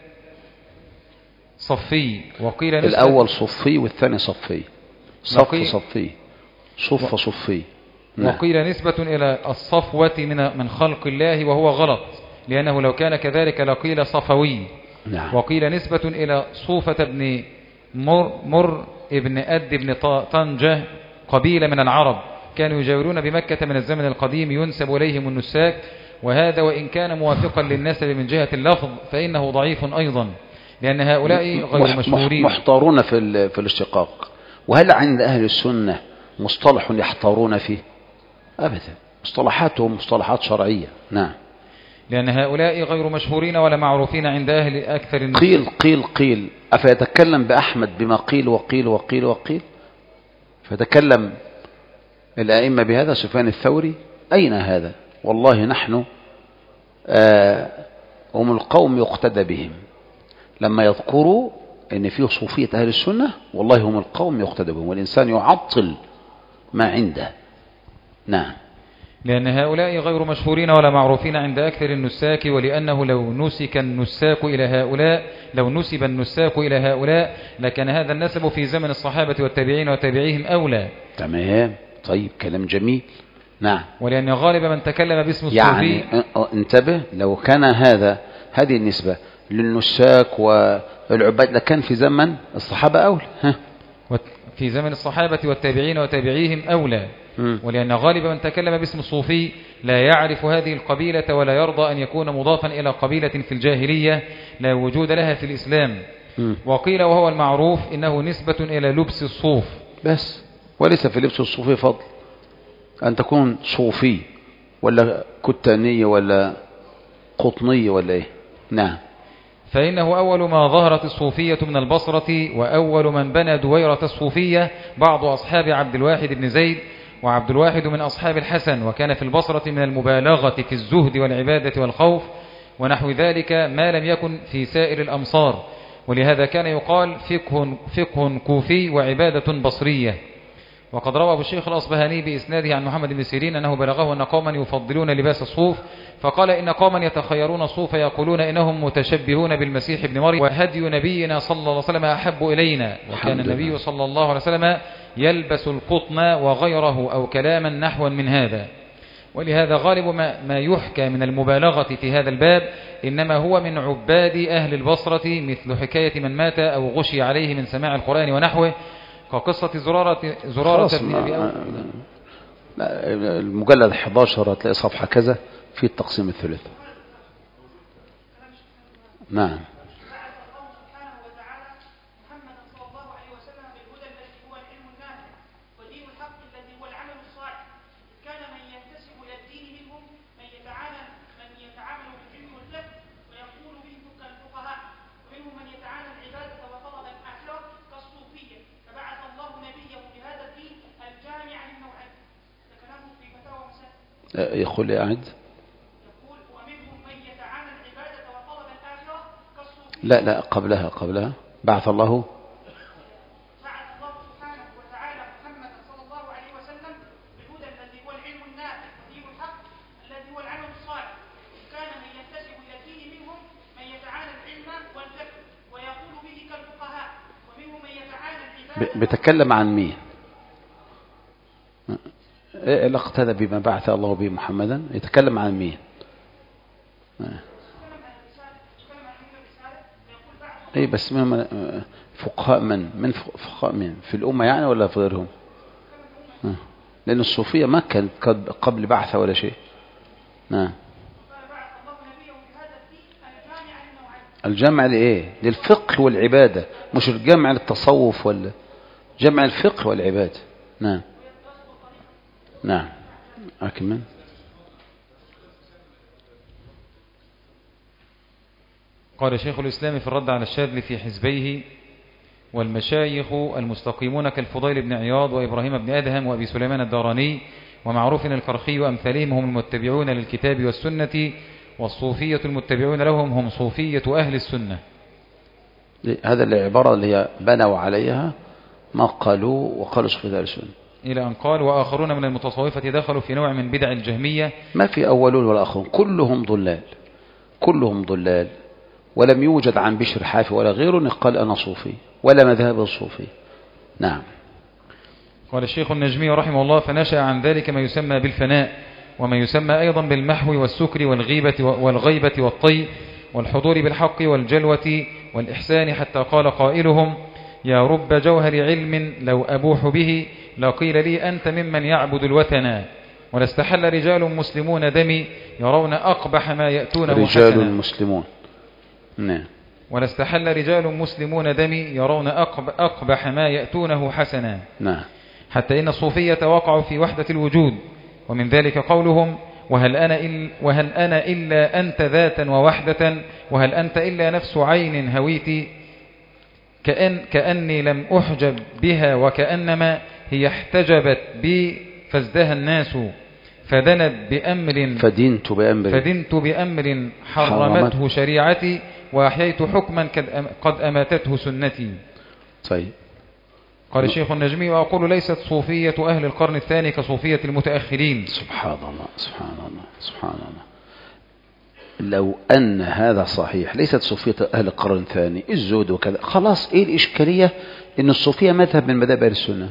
صفي. وقيل نسبة الأول صفي والثاني صفي، صف وقيل صفي، صف صفي. نعم. وقيل نسبة إلى الصفوة من من خلق الله وهو غلط، لأنه لو كان كذلك لقيل صفوي. نعم. وقيل نسبة إلى صوفة بن مر, مر ابن أد بن طنجة قبيلة من العرب كانوا يجاورون بمكة من الزمن القديم، ينسب إليهم النساك، وهذا وإن كان موافقا للنسب من جهة اللفظ فإنه ضعيف أيضا، لأن هؤلاء غير مشهورين محتارون في في الاشتقاق. وهل عند أهل السنة مصطلح يحتارون فيه؟ أبدا، مصطلحاتهم مصطلحات شرعية. نعم. لأن هؤلاء غير مشهورين ولا معروفين عند أهل أكثر الناس. قيل قيل قيل أفيتكلم بأحمد بما قيل وقيل وقيل وقيل؟ فيتكلم الأئمة بهذا. سفيان الثوري أين هذا؟ والله نحن آه هم القوم يقتدى بهم لما يذكروا أن فيه صوفية أهل السنة، والله هم القوم يقتدى بهم، والإنسان يعطل ما عنده. نعم. لأن هؤلاء غير مشهورين ولا معروفين عند أكثر النساك، ولأنه لو نسك النساك إلى هؤلاء لو نسب النساك إلى هؤلاء لكان هذا النسب في زمن الصحابة والتابعين وتابعيهم أولى. تمام. طيب كلام جميل. نعم. ولأن غالب من تكلم باسم الصوفي يعني انتبه، لو كان هذا هذه النسبة للنساك والعباد لكان في زمن الصحابة أولى. ها. في زمن الصحابة والتابعين وتابعيهم أولى. م. ولأن غالب من تكلم باسم الصوفي لا يعرف هذه القبيلة ولا يرضى أن يكون مضافا إلى قبيلة في الجاهلية لا وجود لها في الإسلام. م. وقيل وهو المعروف إنه نسبة إلى لبس الصوف بس، وليس في لبس الصوفي فضل أن تكون صوفي ولا كتانية ولا قطنية ولا إيه. نعم. فإنه أول ما ظهرت الصوفية من البصرة، وأول من بنى دويرة الصوفية بعض أصحاب عبد الواحد بن زيد، وعبد الواحد من أصحاب الحسن، وكان في البصرة من المبالغة في الزهد والعبادة والخوف ونحو ذلك ما لم يكن في سائر الأمصار، ولهذا كان يقال فقه, فقه كوفي وعبادة بصرية. وقد روى الشيخ الأصبهاني بإسناده عن محمد بن سيرين أنه بلغه أن قوما يفضلون لباس الصوف، فقال إن قوما يتخيرون الصوف يقولون إنهم متشبهون بالمسيح ابن مريم، وهدي نبينا صلى الله عليه وسلم أحب إلينا، وكان النبي صلى الله عليه وسلم يلبس القطن وغيره أو كلاما نحوا من هذا. ولهذا غالب ما, ما يحكى من المبالغة في هذا الباب إنما هو من عباد أهل البصرة، مثل حكاية من مات أو غشي عليه من سماع القرآن ونحوه، كقصة زرارة زرارة بن أبي أوف. المجلد أحد عشر هتلاقي صفحة كذا في التقسيم الثلاثي. نعم. يقول لي أعد. يقول ومنهم من يتعامل العبادة وطلب الآخرة كالصوفية. لا لا قبلها قبلها بعث الله بعث الله سبحانه وتعالى محمد صلى الله عليه وسلم بالهدى الذي هو العلم النافع ودين الحق الذي هو العمل الصالح. كان من ينتسب إلى الدين منهم من يتعالى العلم والفقه ويقول به كالفقهاء، ومنهم من يتعالى العبادة. بتكلم عن مين؟ لا اقتدى بما بعث الله به محمدا، يتكلم عن مين؟ اي بس من فقهاء من من فقهاء من في الأمة يعني ولا في غيرهم؟ لأن الصوفية ما كانت قبل بعثة ولا شيء. نعم. الجمع لإيه؟ للفقه والعبادة، مش الجمع للتصوف ولا جمع الفقه والعبادة. نعم نعم. أكمل. قال شيخ الإسلام في الرد على الشاذلي في حزبيه: والمشايخ المستقيمون كالفضيل بن عياض وإبراهيم بن أدهم وأبي سليمان الداراني ومعروف الكرخي وأمثالهم هم المتبعون للكتاب والسنة، والصوفية المتبعون لهم هم صوفية أهل السنة. هذا العبارة اللي هي بنوا عليها ما قالوا وقالوا صوفية أهل السنة، إلى أن قال: وآخرون من المتصوفة دخلوا في نوع من بدع الجهمية. ما في أولون ولا آخرون، كلهم ضلال، كلهم ضلال، ولم يوجد عن بشر حافي ولا غيره قال أنا صوفي ولا مذهب الصوفي. نعم. قال الشيخ النجمي رحمه الله: فنشأ عن ذلك ما يسمى بالفناء، وما يسمى أيضا بالمحو والسكر والغيبة والغيبة والطي والحضور بالحق والجلوة والإحسان، حتى قال قائلهم: يا رب جوهر علم لو أبوح به لقيل لي أنت ممن يعبد الوثنا، ولاستحل رجال مسلمون دمي يرون أقبح ما يأتونه حسنا. رجال مسلمون. نعم. ولاستحل رجال مسلمون دمي يرون أقبح ما يأتونه حسنا. نعم. حتى إن الصوفية وقعوا في وحدة الوجود، ومن ذلك قولهم: وهل أنا, إل وهل أنا إلا أنت ذاتا ووحدة، وهل أنت إلا نفس عين هويتي، كأن كأني لم أحجب بها وكأنما هي احتجبت بي، فازدهى الناس فدنت بأمر فدنت بأمر فدنت بأمر حرمته شريعتي، وأحييت حكما قد أماتته سنتي. طيب. قال الشيخ النجمي: وأقول ليست صوفية أهل القرن الثاني كصوفية المتأخرين. سبحان الله سبحان الله سبحان الله. لو أن هذا صحيح، ليست صوفية أهل القرن الثاني الزهد وكذا، خلاص إيه الإشكالية إن الصوفية مذهب من مذاهب أهل السنة؟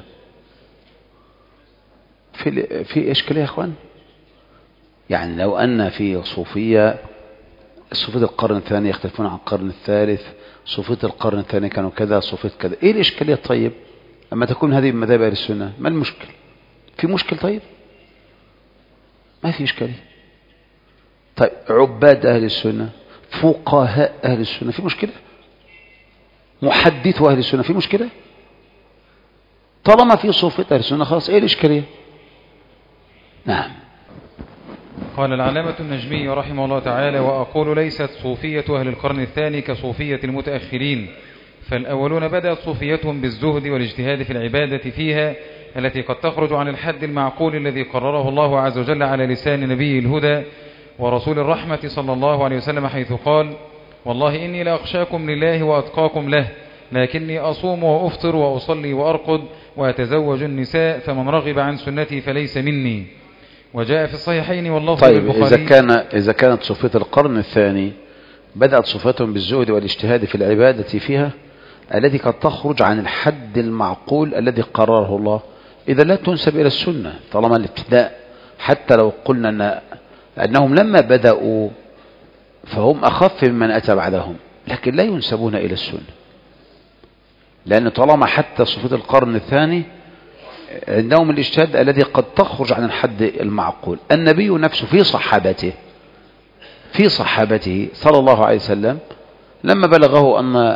في في إشكالية يا أخوان؟ يعني لو أن في صوفية صوفية القرن الثاني يختلفون عن القرن الثالث، صوفية القرن الثاني كانوا كذا، صوفية كذا، إيه الإشكالية؟ طيب أما تكون هذه من مذاهب أهل السنة، ما المشكل؟ في مشكل؟ طيب ما في إشكالية. طيب عباد أهل السنة، فقهاء أهل السنة، في مشكلة؟ محدث أهل السنة، في مشكلة؟ طالما في صوفية أهل السنة خلاص إيه الإشكالية؟ نعم. قال العلامة النجمي رحمه الله تعالى: وأقول ليست صوفية أهل القرن الثاني كصوفية المتأخرين، فالأولون بدأت صوفيتهم بالزهد والاجتهاد في العبادة فيها، التي قد تخرج عن الحد المعقول الذي قرره الله عز وجل على لسان نبي الهدى ورسول الرحمة صلى الله عليه وسلم، حيث قال: والله إني لأخشاكم لله وأتقاكم له، لكني أصوم وأفطر وأصلي وأرقد وأتزوج النساء، فمن رغب عن سنتي فليس مني. وجاء في الصحيحين والله طيب البخاري. إذا كان إذا كانت صوفية القرن الثاني بدأت صوفيتهم بالزهد والاجتهاد في العبادة فيها، التي قد تخرج عن الحد المعقول الذي قرره الله، إذا لا تنسب إلى السنة طالما الابتداء، حتى لو قلنا أن أنهم لما بدأوا فهم أخف ممن أتى بعدهم، لكن لا ينسبون إلى السنة، لأن طالما حتى صوفية القرن الثاني عندهم الاجتهاد الذي قد تخرج عن الحد المعقول. النبي نفسه في صحابته في صحابته صلى الله عليه وسلم لما بلغه أن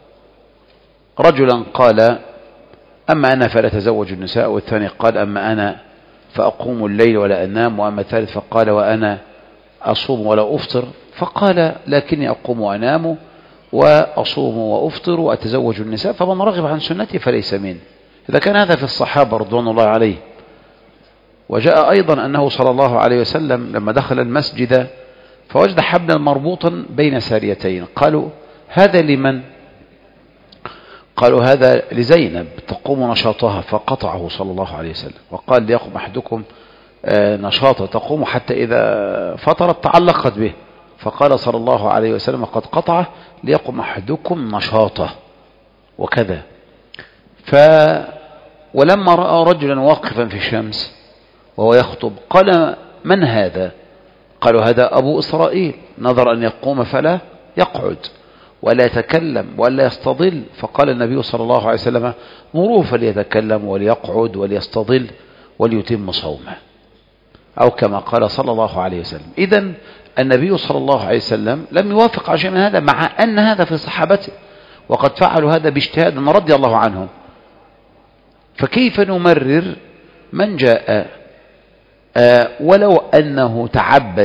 رجلا قال: أما أنا فلا أتزوج النساء، والثاني قال: أما أنا فأقوم الليل ولا أنام، وأما الثالث فقال: وأنا أصوم ولا أفطر، فقال: لكني أقوم وأنام وأصوم وأفطر وأتزوج النساء، فمن رغب عن سنتي فليس مني. إذا كان هذا في الصحابة رضوان الله عليه. وجاء أيضا أنه صلى الله عليه وسلم لما دخل المسجد فوجد حبلا مربوطا بين ساريتين، قالوا: هذا لمن؟ قالوا: هذا لزينب تقوم نشاطها، فقطعه صلى الله عليه وسلم وقال: ليقم أحدكم نشاطه تقوم حتى إذا فطرت تعلقت به، فقال صلى الله عليه وسلم: قد قطعه ليقم أحدكم نشاطه وكذا. ف ولما رأى رجلا واقفا في الشمس وهو يخطب قال: من هذا؟ قالوا: هذا أبو إسرائيل، نظر أن يقوم فلا يقعد. ولا يتكلم ولا يستظل، فقال النبي صلى الله عليه وسلم مروه فليتكلم وليقعد وليستظل وليتم صومه، أو كما قال صلى الله عليه وسلم. إذن النبي صلى الله عليه وسلم لم يوافق على شيء من هذا، مع أن هذا في صحابته وقد فعلوا هذا باجتهاد رضي الله عنهم. فكيف نمرر من جاء آه ولو أنه تعبد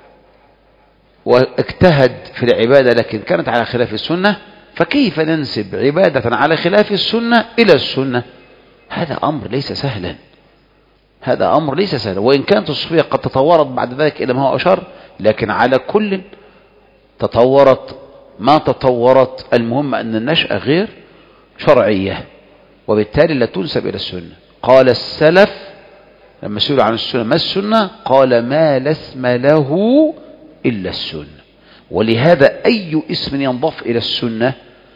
واجتهد في العبادة لكن كانت على خلاف السنة، فكيف ننسب عبادة على خلاف السنة إلى السنة؟ هذا أمر ليس سهلا، هذا أمر ليس سهلا، وإن كانت الصوفية قد تطورت بعد ذلك إلى ما هو أشر، لكن على كل تطورت ما تطورت، المهم أن النشأة غير شرعية وبالتالي لا تنسب إلى السنة. قال السلف لما سئلوا عن السنة ما السنة؟ قال ما لا اسم له إلا السنة. ولهذا أي اسم ينضاف إلى السنة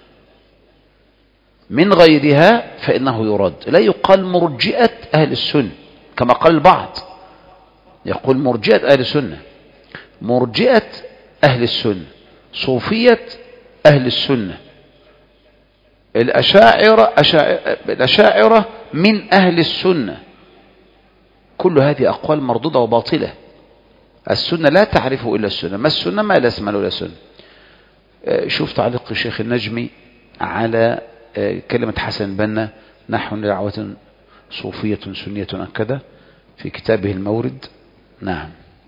من غيرها فإنه يرد. لا يقال مرجئة أهل السنة كما قال البعض، يقول مرجئة أهل السنة، مرجئة أهل السنة، صوفية أهل السنة، الأشاعرة الأشاعرة من أهل السنة. كل هذه أقوال مردودة وباطلة. السنة لا تعرف إلا السنة، ما السنة؟ ما لا اسم له إلا السنة. شوف تعليق الشيخ النجمي على كلمة حسن البنا نحو دعوة صوفية سنية أكده في كتابه المورد. نعم.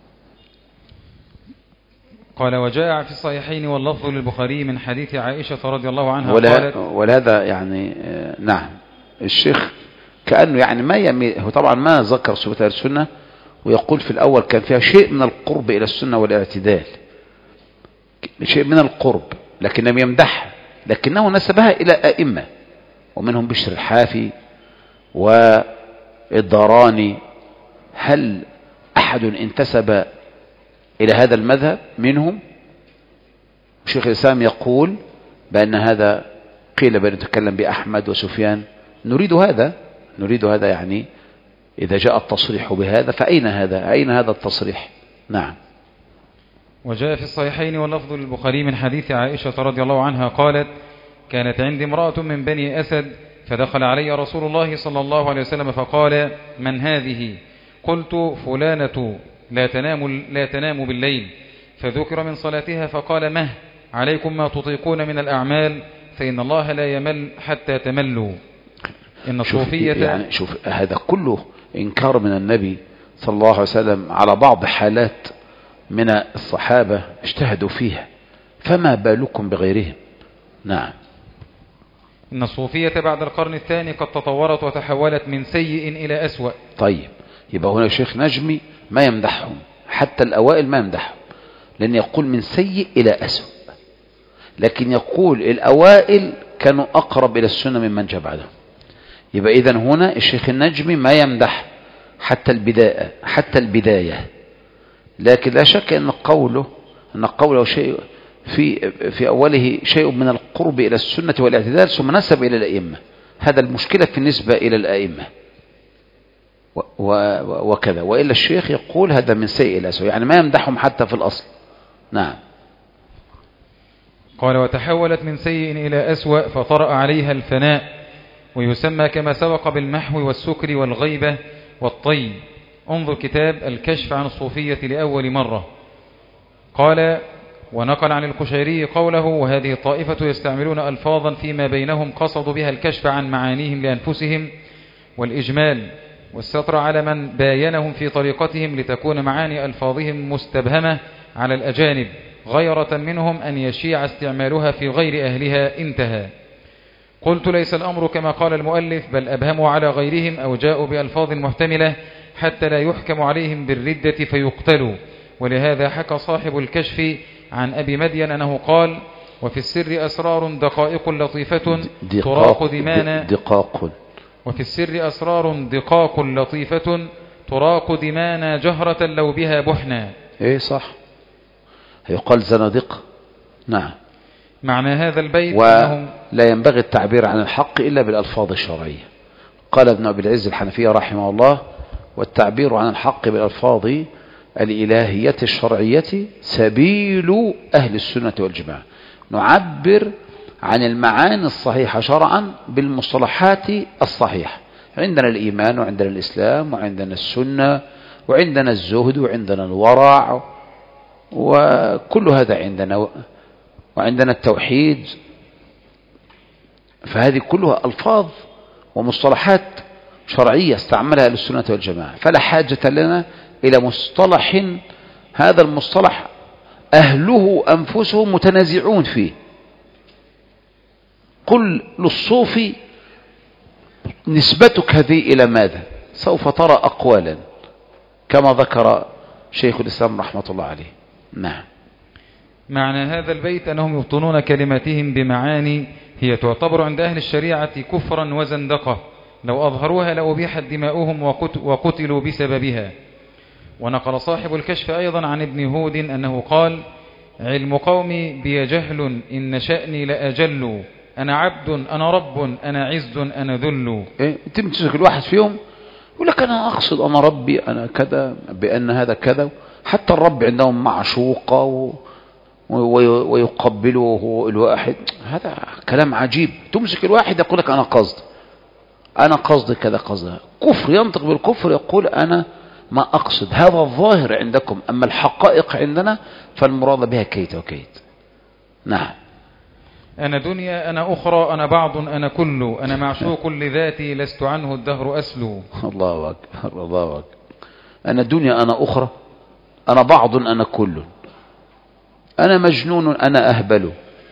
قال وجاء في الصحيحين واللفظ للبخاري من حديث عائشة رضي الله عنها ولا قالت. ولهذا يعني نعم الشيخ كأنه يعني ما يميل، هو طبعا ما ذكر صفة السنة، ويقول في الأول كان فيها شيء من القرب إلى السنة والاعتدال، شيء من القرب، لكن لم يمدحها، لكنه نسبها إلى أئمة ومنهم بشر الحافي والداراني. هل أحد انتسب إلى هذا المذهب منهم؟ شيخ الإسلام يقول بأن هذا قيل بأن يتكلم بأحمد وسفيان. نريد هذا نريد هذا يعني إذا جاء التصريح بهذا فأين هذا؟ أين هذا التصريح؟ نعم. وجاء في الصحيحين واللفظ للبخاري من حديث عائشة رضي الله عنها قالت كانت عندي امرأة من بني أسد فدخل علي رسول الله صلى الله عليه وسلم فقال من هذه؟ قلت فلانة لا تنام, لا تنام بالليل، فذكر من صلاتها فقال مه عليكم ما تطيقون من الأعمال فإن الله لا يمل حتى تملوا. إن الصوفية يعني شوف هذا كله إنكار من النبي صلى الله عليه وسلم على بعض حالات من الصحابة اجتهدوا فيها، فما بالكم بغيرهم؟ نعم. إن الصوفية بعد القرن الثاني قد تطورت وتحولت من سيء إلى أسوأ. طيب يبقى هنا الشيخ نجمي ما يمدحهم، حتى الأوائل ما يمدحهم، لأن يقول من سيء إلى أسوأ، لكن يقول الأوائل كانوا أقرب إلى السنة ممن جاء بعدهم. يبقى إذن هنا الشيخ النجمي ما يمدح حتى البداية حتى البداية لكن لا شك أن قوله أن قوله شيء في في أوله شيء من القرب إلى السنة والاعتدال ثم نسب إلى الأئمة. هذا المشكلة في النسبة إلى الأئمة وكذا، وإلا الشيخ يقول هذا من سيء إلى أسوأ، يعني ما يمدحهم حتى في الأصل. نعم. قال وتحولت من سيء إلى أسوأ فطرأ عليها الفناء، ويسمى كما سبق بالمحو والسكر والغيبة والطي. انظر كتاب الكشف عن الصوفية لأول مرة. قال ونقل عن القشيري قوله وهذه الطائفة يستعملون ألفاظا فيما بينهم قصدوا بها الكشف عن معانيهم لأنفسهم والإجمال والستر على من باينهم في طريقتهم لتكون معاني ألفاظهم مستبهمة على الأجانب غيرة منهم أن يشيع استعمالها في غير أهلها. انتهى. قلت ليس الأمر كما قال المؤلف، بل أبهموا على غيرهم أو جاءوا بألفاظ محتملة حتى لا يحكم عليهم بالردة فيقتلوا. ولهذا حكى صاحب الكشف عن أبي مدين أنه قال وفي السر أسرار دقائق لطيفة تراق دمانا دقاق وفي السر أسرار دقاق لطيفة تراق دمانا جهرة لو بها بحنا. إيه صح، يقال زنادق. نعم. معنى هذا البيت ولا ينبغي التعبير عن الحق إلا بالألفاظ الشرعية. قال ابن أبي العز الحنفية رحمه الله والتعبير عن الحق بالألفاظ الإلهية الشرعية سبيل أهل السنة والجماعة. نعبر عن المعاني الصحيحة شرعا بالمصطلحات الصحيحة. عندنا الإيمان وعندنا الإسلام وعندنا السنة وعندنا الزهد وعندنا الورع وكل هذا عندنا، وعندنا التوحيد. فهذه كلها ألفاظ ومصطلحات شرعية استعملها للسنة والجماعة، فلا حاجة لنا إلى مصطلح هذا المصطلح أهله أنفسهم متنازعون فيه. قل للصوفي نسبتك هذه إلى ماذا؟ سوف ترى أقوالا كما ذكر شيخ الإسلام رحمة الله عليه. نعم. معنى هذا البيت أنهم يبطنون كلماتهم بمعاني هي تعتبر عند أهل الشريعة كفرا وزندقة، لو أظهروها لأبيحت دماؤهم وقتلوا بسببها. ونقل صاحب الكشف أيضا عن ابن هود أنه قال: علم قومي بي جهل إن شأني لأجل، أنا عبد أنا رب أنا عز أنا ذل. إيه؟ تمسك الواحد فيهم يقول لك أنا أقصد أنا ربي أنا كذا بأن هذا كذا. حتى الرب عندهم معشوقة و... ويقبله الواحد. هذا كلام عجيب. تمسك الواحد يقول لك أنا قصد أنا قصد كذا قصد كفر، ينطق بالكفر، يقول أنا ما أقصد. هذا الظاهر عندكم، أما الحقائق عندنا فالمراد بها كيت وكيت. نعم. أنا دنيا أنا أخرى أنا بعض أنا كل، أنا معشوق لذاتي لست عنه الدهر أسلو. الله أكبر الله أكبر. أنا دنيا أنا أخرى أنا بعض أنا كل، أنا مجنون أنا أهبل.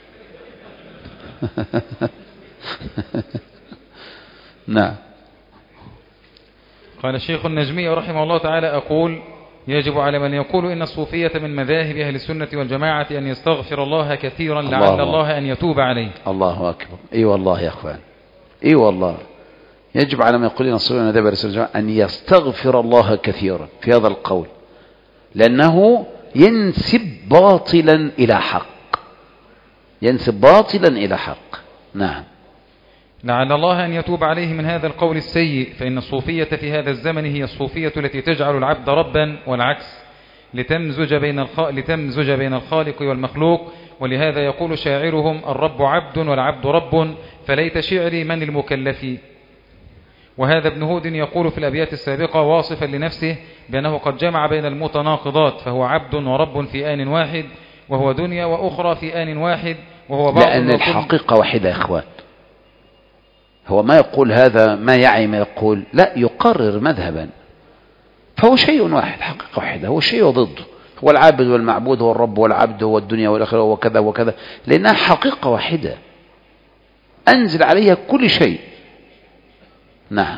نعم. قال الشيخ النجمي رحمه الله تعالى: أقول يجب على من يقول إن الصوفية من مذاهب أهل السنة والجماعة أن يستغفر الله كثيرا لعل الله, الله أن يتوب عليه. الله أكبر. إي والله يا أخوان، إي والله يجب على من يقول إن الصوفية من مذاهب أهل السنة والجماعة أن يستغفر الله كثيرا في هذا القول، لأنه ينسب باطلا إلى حق، ينسب باطلا إلى حق. نعم. لعل الله أن يتوب عليه من هذا القول السيء، فإن الصوفية في هذا الزمن هي الصوفية التي تجعل العبد ربا والعكس، لتمزج بين الخ... لتمزج بين الخالق والمخلوق. ولهذا يقول شاعرهم: الرب عبد والعبد رب، فليت شعري من المكلف. وهذا ابن هود يقول في الأبيات السابقة واصفا لنفسه بأنه قد جمع بين المتناقضات، فهو عبد ورب في آن واحد، وهو دنيا وأخرى في آن واحد، وهو بعض. لأن الحقيقة واحدة يا إخوان. هو ما يقول هذا ما يعي ما يقول، لا، يقرر مذهبا، فهو شيء واحد، حقيقة واحدة، هو شيء ضده. هو العابد والمعبود، هو الرب والعبد، هو الدنيا والآخرة، هو كذا وكذا، لأنها حقيقة واحدة أنزل عليها كل شيء. نعم.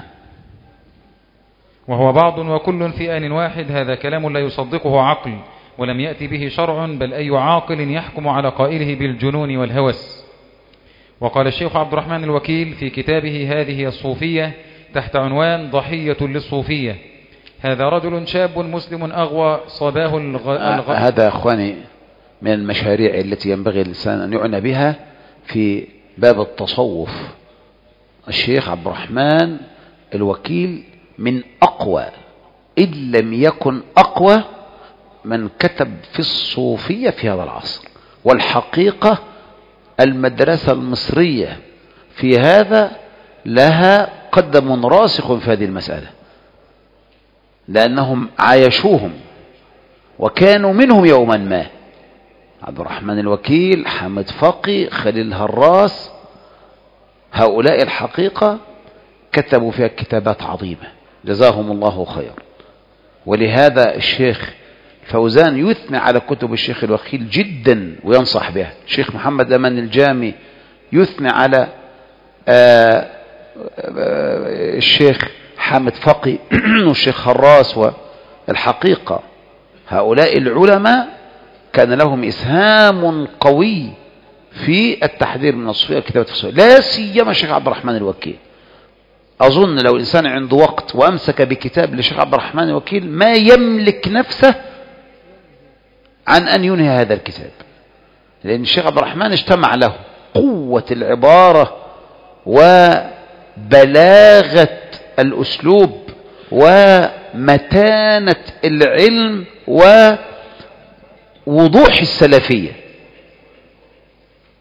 وهو بعض وكل في آن واحد، هذا كلام لا يصدقه عقل ولم يأتي به شرع، بل أي عاقل يحكم على قائله بالجنون والهوس. وقال الشيخ عبد الرحمن الوكيل في كتابه هذه الصوفية تحت عنوان ضحية للصوفية: هذا رجل شاب مسلم أغوى صباه الغ... الغ... هذا أخواني من المشاريع التي ينبغي الإنسان أن يعنى بها في باب التصوف. الشيخ عبد الرحمن الوكيل من أقوى، إن لم يكن أقوى، من كتب في الصوفية في هذا العصر. والحقيقة المدرسة المصرية في هذا لها قدم راسخ في هذه المسألة، لأنهم عايشوهم وكانوا منهم يوما ما. عبد الرحمن الوكيل، حامد فقي، خليل هراس، هؤلاء الحقيقة كتبوا فيها كتابات عظيمة جزاهم الله خير. ولهذا الشيخ فوزان يثني على كتب الشيخ الوكيل جدا وينصح بها. الشيخ محمد أمان الجامي يثني على آآ آآ الشيخ حامد فقي والشيخ هراس. والحقيقة هؤلاء العلماء كان لهم إسهام قوي في التحذير من الصوفية والكتابة في الصوفية، لا سيما الشيخ عبد الرحمن الوكيل. أظن لو الإنسان عنده وقت وأمسك بكتاب للشيخ عبد الرحمن الوكيل ما يملك نفسه عن أن ينهي هذا الكتاب، لأن الشيخ عبد الرحمن اجتمع له قوة العبارة وبلاغة الأسلوب ومتانة العلم ووضوح السلفية.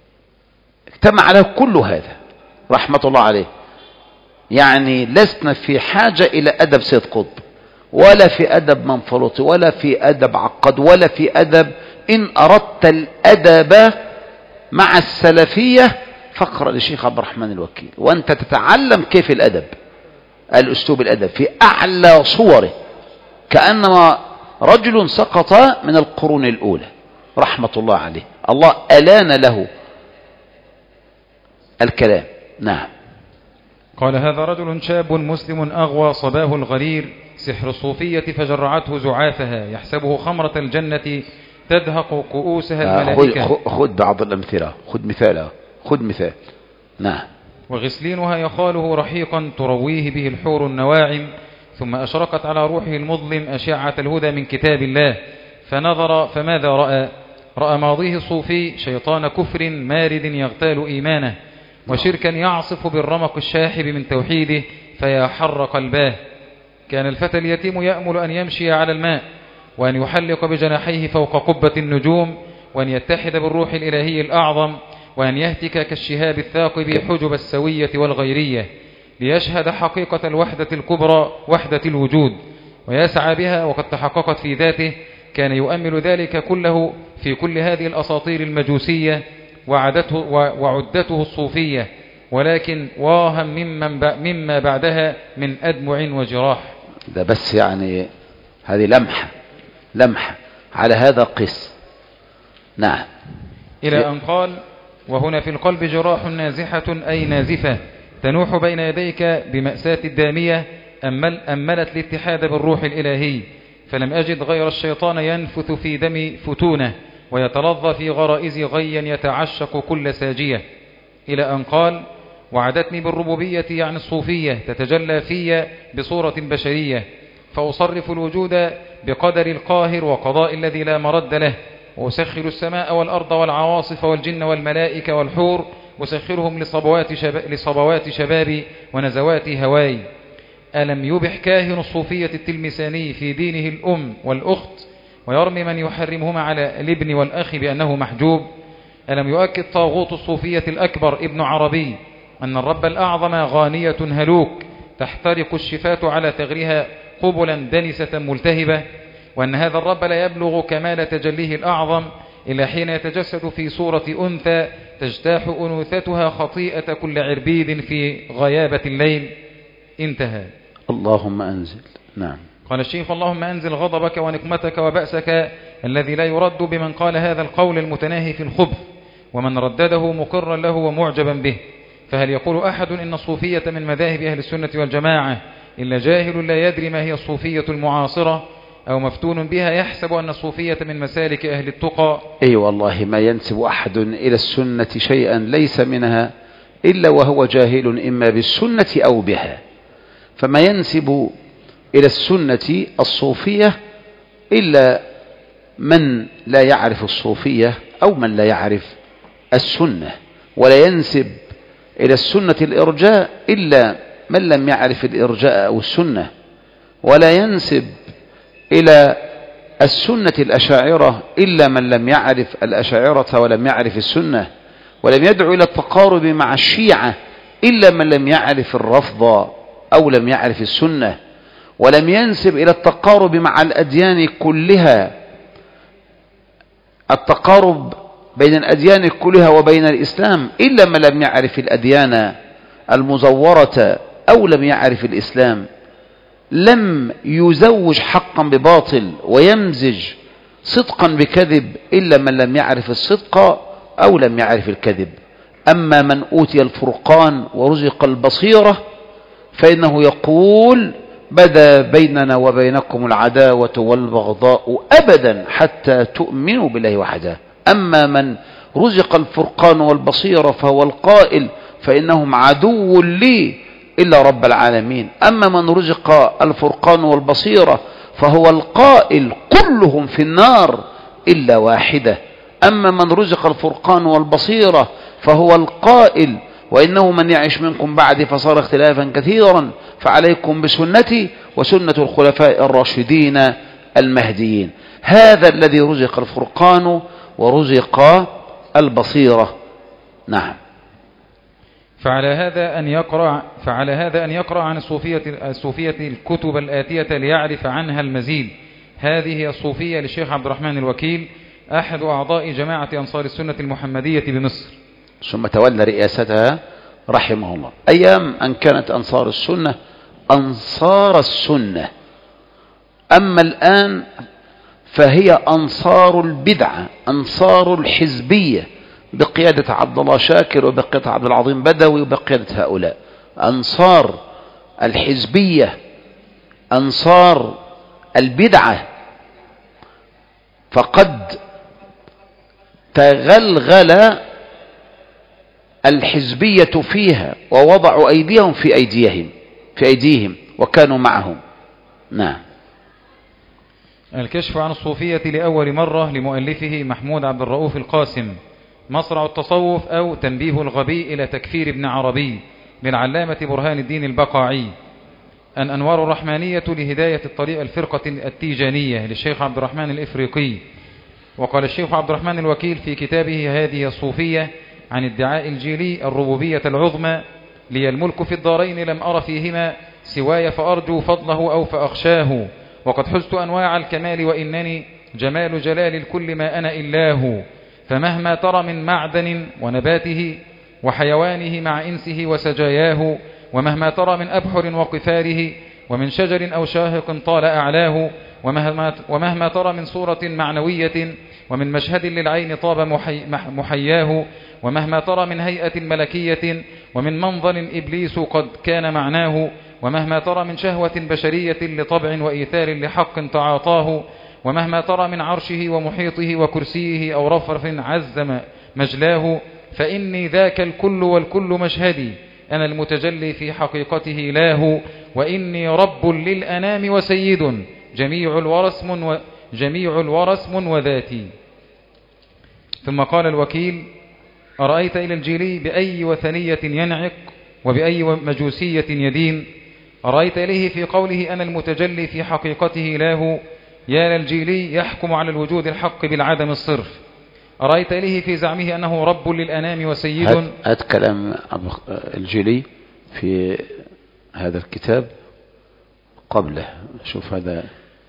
اجتمع له كل هذا رحمة الله عليه. يعني لسنا في حاجة إلى أدب سيد قطب، ولا في أدب منفلوطي، ولا في أدب عقد، ولا في أدب. إن أردت الأدب مع السلفية فاقرأ للشيخ عبد الرحمن الوكيل، وأنت تتعلم كيف الأدب، الأسلوب الأدب في أعلى صوره، كأنما رجل سقط من القرون الأولى رحمة الله عليه. الله ألان له الكلام. نعم. قال: هذا رجل شاب مسلم أغوى صباه الغرير سحر الصوفية فجرعته زعافها يحسبه خمرة الجنة تدهق كؤوسها الملائكة. خذ بعض الأمثلة، خذ مثال، خذ مثال. نعم. وغسلينها يخاله رحيقا ترويه به الحور النواعم، ثم أشرقت على روحه المظلم أشعة الهدى من كتاب الله، فنظر فماذا رأى؟ رأى ماضيه الصوفي شيطان كفر مارد يغتال إيمانه، وشركا يعصف بالرمق الشاحب من توحيده فيحر قلباه. كان الفتى اليتيم يأمل أن يمشي على الماء، وأن يحلق بجناحيه فوق قبة النجوم، وأن يتحد بالروح الإلهي الأعظم، وأن يهتك كالشهاب الثاقب حجب السوية والغيرية، ليشهد حقيقة الوحدة الكبرى وحدة الوجود ويسعى بها وقد تحققت في ذاته. كان يؤمل ذلك كله في كل هذه الأساطير المجوسية وعدته وعدته الصوفية، ولكن واهم ممن مما بعدها من أدمع وجراح. ده بس يعني هذه لمحة لمحة على هذا القس. نعم. إلى أن قال: وهنا في القلب جراح نازحة أي نازفة تنوح بين يديك بمأساة الدامية، أمل أملت الاتحاد بالروح الإلهي، فلم أجد غير الشيطان ينفث في دمي فتونة ويتلظى في غرائز غيا يتعشق كل ساجية. إلى أن قال: وعدتني بالربوبية يعني الصوفية تتجلى في بصورة بشرية، فأصرف الوجود بقدر القاهر وقضاء الذي لا مرد له، وأسخر السماء والأرض والعواصف والجن والملائكة والحور، أسخرهم لصبوات, شب... لصبوات شبابي ونزوات هواي. ألم يبح كاهن الصوفية التلمساني في دينه الأم والأخت ويرمي من يحرمهما على الابن والأخ بأنه محجوب؟ ألم يؤكد طاغوت الصوفية الأكبر ابن عربي أن الرب الأعظم غانية هلوك تحترق الشفاة على ثغرها قبلا دنسة ملتهبة، وأن هذا الرب لا يبلغ كمال تجليه الأعظم إلا حين يتجسد في صورة أنثى تجتاح أنوثتها خطيئة كل عربيد في غيابة الليل. انتهى. اللهم أنزل. نعم. قال الشيخ: اللهم أنزل غضبك ونقمتك وبأسك الذي لا يرد بمن قال هذا القول المتناهي في الخبث، ومن ردده مقرا له ومعجبا به. فهل يقول أحد إن الصوفية من مذاهب أهل السنة والجماعة إلا جاهل لا يدري ما هي الصوفية المعاصرة، أو مفتون بها يحسب أن الصوفية من مسالك أهل التقى؟ أي أيوة والله ما ينسب أحد إلى السنة شيئا ليس منها إلا وهو جاهل إما بالسنة أو بها. فما ينسب إلى السنة الصوفية إلا من لا يعرف الصوفية أو من لا يعرف السنة، ولا ينسب إلى السنة الإرجاء إلا من لم يعرف الإرجاء أو السنة، ولا ينسب إلى السنة الأشاعرة إلا من لم يعرف الأشاعرة ولم يعرف السنة، ولم يدعو إلى التقارب مع الشيعة إلا من لم يعرف الرفض أو لم يعرف السنة، ولم ينسب إلى التقارب مع الأديان كلها، التقارب بين الأديان كلها وبين الإسلام إلا من لم يعرف الأديان المزورة أو لم يعرف الإسلام. لم يزوج حقا بباطل ويمزج صدقا بكذب إلا من لم يعرف الصدق أو لم يعرف الكذب. أما من أوتي الفرقان ورزق البصيرة فإنه يقول: بدا بيننا وبينكم العداوة والبغضاء أبدا حتى تؤمنوا بالله وحده. أما من رزق الفرقان والبصيرة فهو القائل: فإنهم عدو لي إلا رب العالمين. أما من رزق الفرقان والبصيرة فهو القائل: كلهم في النار إلا واحدة. أما من رزق الفرقان والبصيرة فهو القائل: وإنه من يعش منكم بعد فصار اختلافا كثيرا فعليكم بسنتي وسنة الخلفاء الراشدين المهديين. هذا الذي رزق الفرقان ورزق البصيرة. نعم. فعلى هذا أن يقرأ فعلى هذا أن يقرأ عن الصوفية الصوفية الكتب الآتية ليعرف عنها المزيد. هذه هي الصوفية للشيخ عبد الرحمن الوكيل، أحد أعضاء جماعة أنصار السنة المحمدية بمصر، ثم تولى رئاستها رحمه الله أيام أن كانت أنصار السنة أنصار السنة. أما الآن فهي أنصار البدعة، أنصار الحزبية بقيادة عبد الله شاكر وبقيادة عبد العظيم بدوي وبقيادة هؤلاء. أنصار الحزبية، أنصار البدعة، فقد تغلغل الحزبية فيها ووضعوا أيديهم في أيديهم في أيديهم وكانوا معهم. نعم. الكشف عن الصوفية لأول مرة لمؤلفه محمود عبد الرؤوف القاسم، مصرع التصوف أو تنبيه الغبي إلى تكفير ابن عربي، للعلامة برهان الدين البقاعي. أن أنوار الرحمانية لهداية الطريق الفرقة التيجانية للشيخ عبد الرحمن الإفريقي. وقال الشيخ عبد الرحمن الوكيل في كتابه هذه الصوفية عن ادعاء الجيلي الربوبية العظمى: لي الملك في الدارين لم أر فيهما سواي فأرجو فضله أو فأخشاه، وقد حزت أنواع الكمال وإنني جمال جلال الكل ما أنا إلاه، فمهما ترى من معدن ونباته وحيوانه مع إنسه وسجاياه، ومهما ترى من أبحر وقفاره ومن شجر أو شاهق طال أعلاه، ومهما, ومهما ترى من صورة معنوية ومن مشهد للعين طاب محي محياه، ومهما ترى من هيئة ملكية ومن منظر إبليس قد كان معناه، ومهما ترى من شهوة بشرية لطبع وإيثار لحق تعاطاه، ومهما ترى من عرشه ومحيطه وكرسيه أو رفرف عز مجلاه، فإني ذاك الكل والكل مشهدي، أنا المتجلي في حقيقته لاه، وإني رب للأنام وسيد، جميع الورى اسم وجميع الورى اسم وذاتي. ثم قال الوكيل: أرأيت إلى الجيلي بأي وثنية ينعق وبأي مجوسية يدين؟ أرأيت إليه في قوله أنا المتجلي في حقيقته لاه، يا للجيلي يحكم على الوجود الحق بالعدم الصرف. أرأيت إليه في زعمه أنه رب للأنام وسيد. هات, هات كلام الجيلي في هذا الكتاب قبله، شوف هذا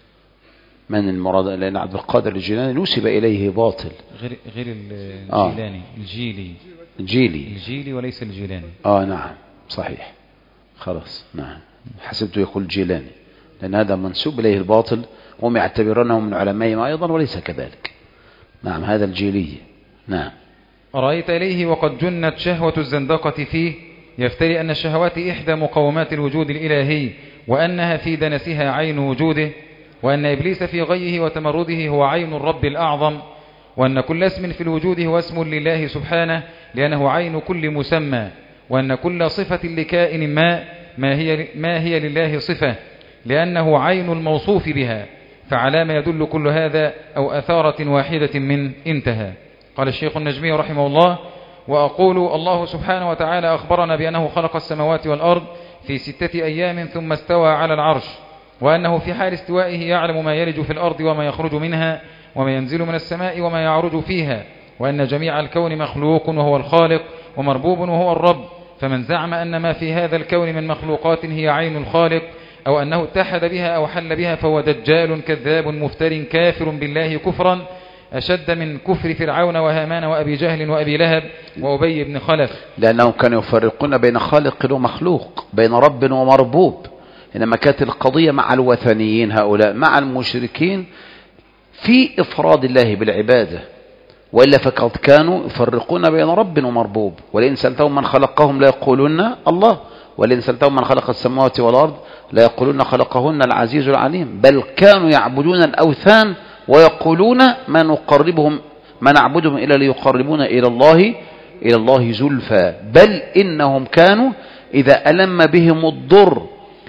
من المراد، لأن عبد القادر الجيلاني نسب إليه باطل غير غير الجيلاني. آه. الجيلي الجيلي الجيلي وليس الجيلاني. آه نعم صحيح، خلاص نعم، حسبته يقول جيلاني، لأن هذا منسوب إليه الباطل وهم يعتبرونه من علمائهم أيضا وليس كذلك. نعم هذا الجيلي. نعم. أرأيت إليه وقد جنت شهوة الزندقة فيه، يفتري أن الشهوات إحدى مقومات الوجود الإلهي، وأنها في دنسها عين وجوده، وأن إبليس في غيه وتمرده هو عين الرب الأعظم، وأن كل اسم في الوجود هو اسم لله سبحانه لأنه عين كل مسمى، وأن كل صفة لكائن ما ما هي, ما هي لله صفة لأنه عين الموصوف بها، فعلى ما يدل كل هذا أو أثارة واحدة من انتهى. قال الشيخ النجمي رحمه الله: وأقول الله سبحانه وتعالى أخبرنا بأنه خلق السماوات والأرض في ستة أيام ثم استوى على العرش، وأنه في حال استوائه يعلم ما يلج في الأرض وما يخرج منها وما ينزل من السماء وما يعرج فيها، وأن جميع الكون مخلوق وهو الخالق ومربوب وهو الرب. فمن زعم أن ما في هذا الكون من مخلوقات هي عين الخالق أو أنه اتحد بها أو حل بها فهو دجال كذاب مفتر كافر بالله كفرا أشد من كفر فرعون وهامان وأبي جهل وأبي لهب وأبي بن خلف، لأنهم كانوا يفرقون بين خالق ومخلوق، بين رب ومربوب. إنما كانت القضية مع الوثنيين هؤلاء، مع المشركين، في إفراد الله بالعبادة، وإلا فقد كانوا يفرقون بين رب ومربوب. ولئن سألتهم من خلقهم لا يقولون الله، ولئن سألتهم من خلق السماوات والأرض لا يقولون خلقهن العزيز العليم، بل كانوا يعبدون الأوثان ويقولون ما نقربهم ما نعبدهم إلا ليقربونا إلى الله إلى الله زلفى، بل إنهم كانوا إذا ألم بهم الضر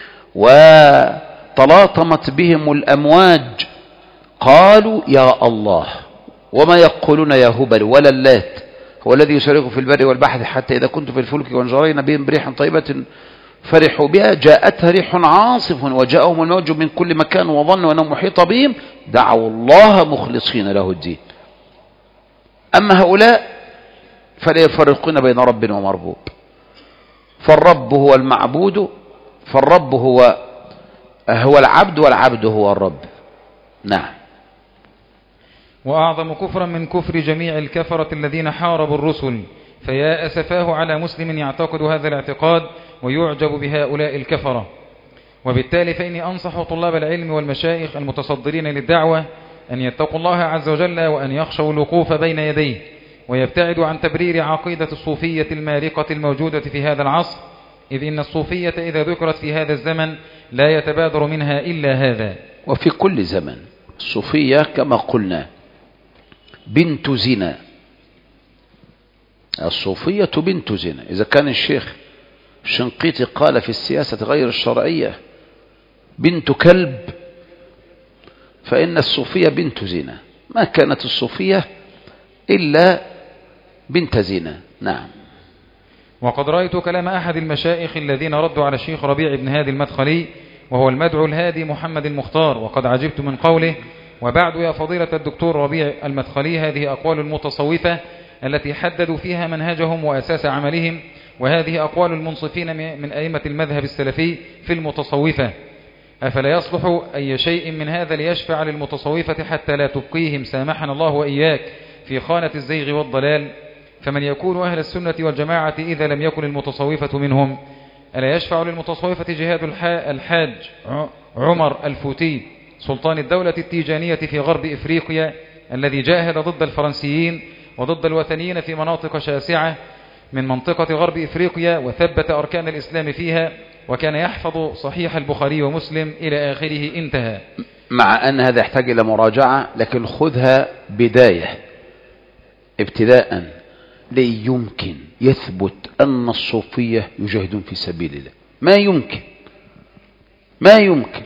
وتلاطمت بهم الأمواج قالوا يا الله، وما يقولون يا هبل ولا اللات، هو الذي يسرق في البر والبحر حتى إذا كنت في الفلك وانجرينا بهم بريح طيبة فرحوا بها جاءتها ريح عاصف وجاءهم الموج من كل مكان وظنوا أنهم محيط بهم دعوا الله مخلصين له الدين. أما هؤلاء فلا يفرقون بين رب ومربوب، فالرب هو المعبود، فالرب هو هو العبد والعبد هو الرب. نعم. وأعظم كفرا من كفر جميع الكفرة الذين حاربوا الرسل، فيا أسفاه على مسلم يعتقد هذا الاعتقاد ويعجب بهؤلاء الكفرة. وبالتالي فإني أنصح طلاب العلم والمشايخ المتصدرين للدعوة أن يتقوا الله عز وجل وأن يخشوا الوقوف بين يديه، ويبتعدوا عن تبرير عقيدة الصوفية المارقة الموجودة في هذا العصر، إذ إن الصوفية إذا ذكرت في هذا الزمن لا يتبادر منها إلا هذا. وفي كل زمن الصوفية كما قلنا بنت زنا، الصوفية بنت زنا. إذا كان الشيخ الشنقيطي قال في السياسة غير الشرعية بنت كلب، فإن الصوفية بنت زنا، ما كانت الصوفية إلا بنت زنا. نعم. وقد رأيت كلام أحد المشايخ الذين ردوا على الشيخ ربيع بن هادي المدخلي وهو المدعو الهادي محمد المختار، وقد عجبت من قوله: وبعد يا فضيلة الدكتور ربيع المدخلي، هذه أقوال المتصوفة التي حددوا فيها منهجهم وأساس عملهم، وهذه أقوال المنصفين من أئمة المذهب السلفي في المتصوفة، أفلا يصلح أي شيء من هذا ليشفع للمتصوفة حتى لا تبقيهم سامحنا الله وإياك في خانة الزيغ والضلال؟ فمن يكون أهل السنة والجماعة إذا لم يكن المتصوفة منهم؟ ألا يشفع للمتصوفة جهاد الحاج عمر الفوتي سلطان الدولة التيجانية في غرب إفريقيا الذي جاهد ضد الفرنسيين وضد الوثنيين في مناطق شاسعة من منطقة غرب إفريقيا، وثبت أركان الإسلام فيها، وكان يحفظ صحيح البخاري ومسلم إلى آخره. انتهى. مع أن هذا يحتاج إلى مراجعة، لكن خذها بداية ابتداء. لا يمكن يثبت أن الصوفية يجاهدون في سبيل الله، ما يمكن، ما يمكن.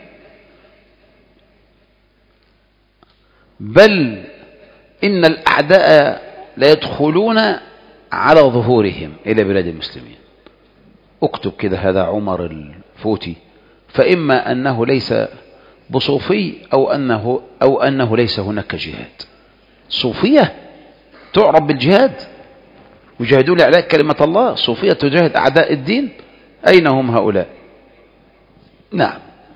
بل إن الأعداء لا يدخلون على ظهورهم إلى بلاد المسلمين. اكتب كده هذا عمر الفوتي، فإما أنه ليس بصوفي أو أنه, أو أنه ليس هناك جهاد. صوفية تعرف بالجهاد، يجاهدون لإعلاء كلمة الله. صوفية تجاهد أعداء الدين، أين هم هؤلاء؟ نعم.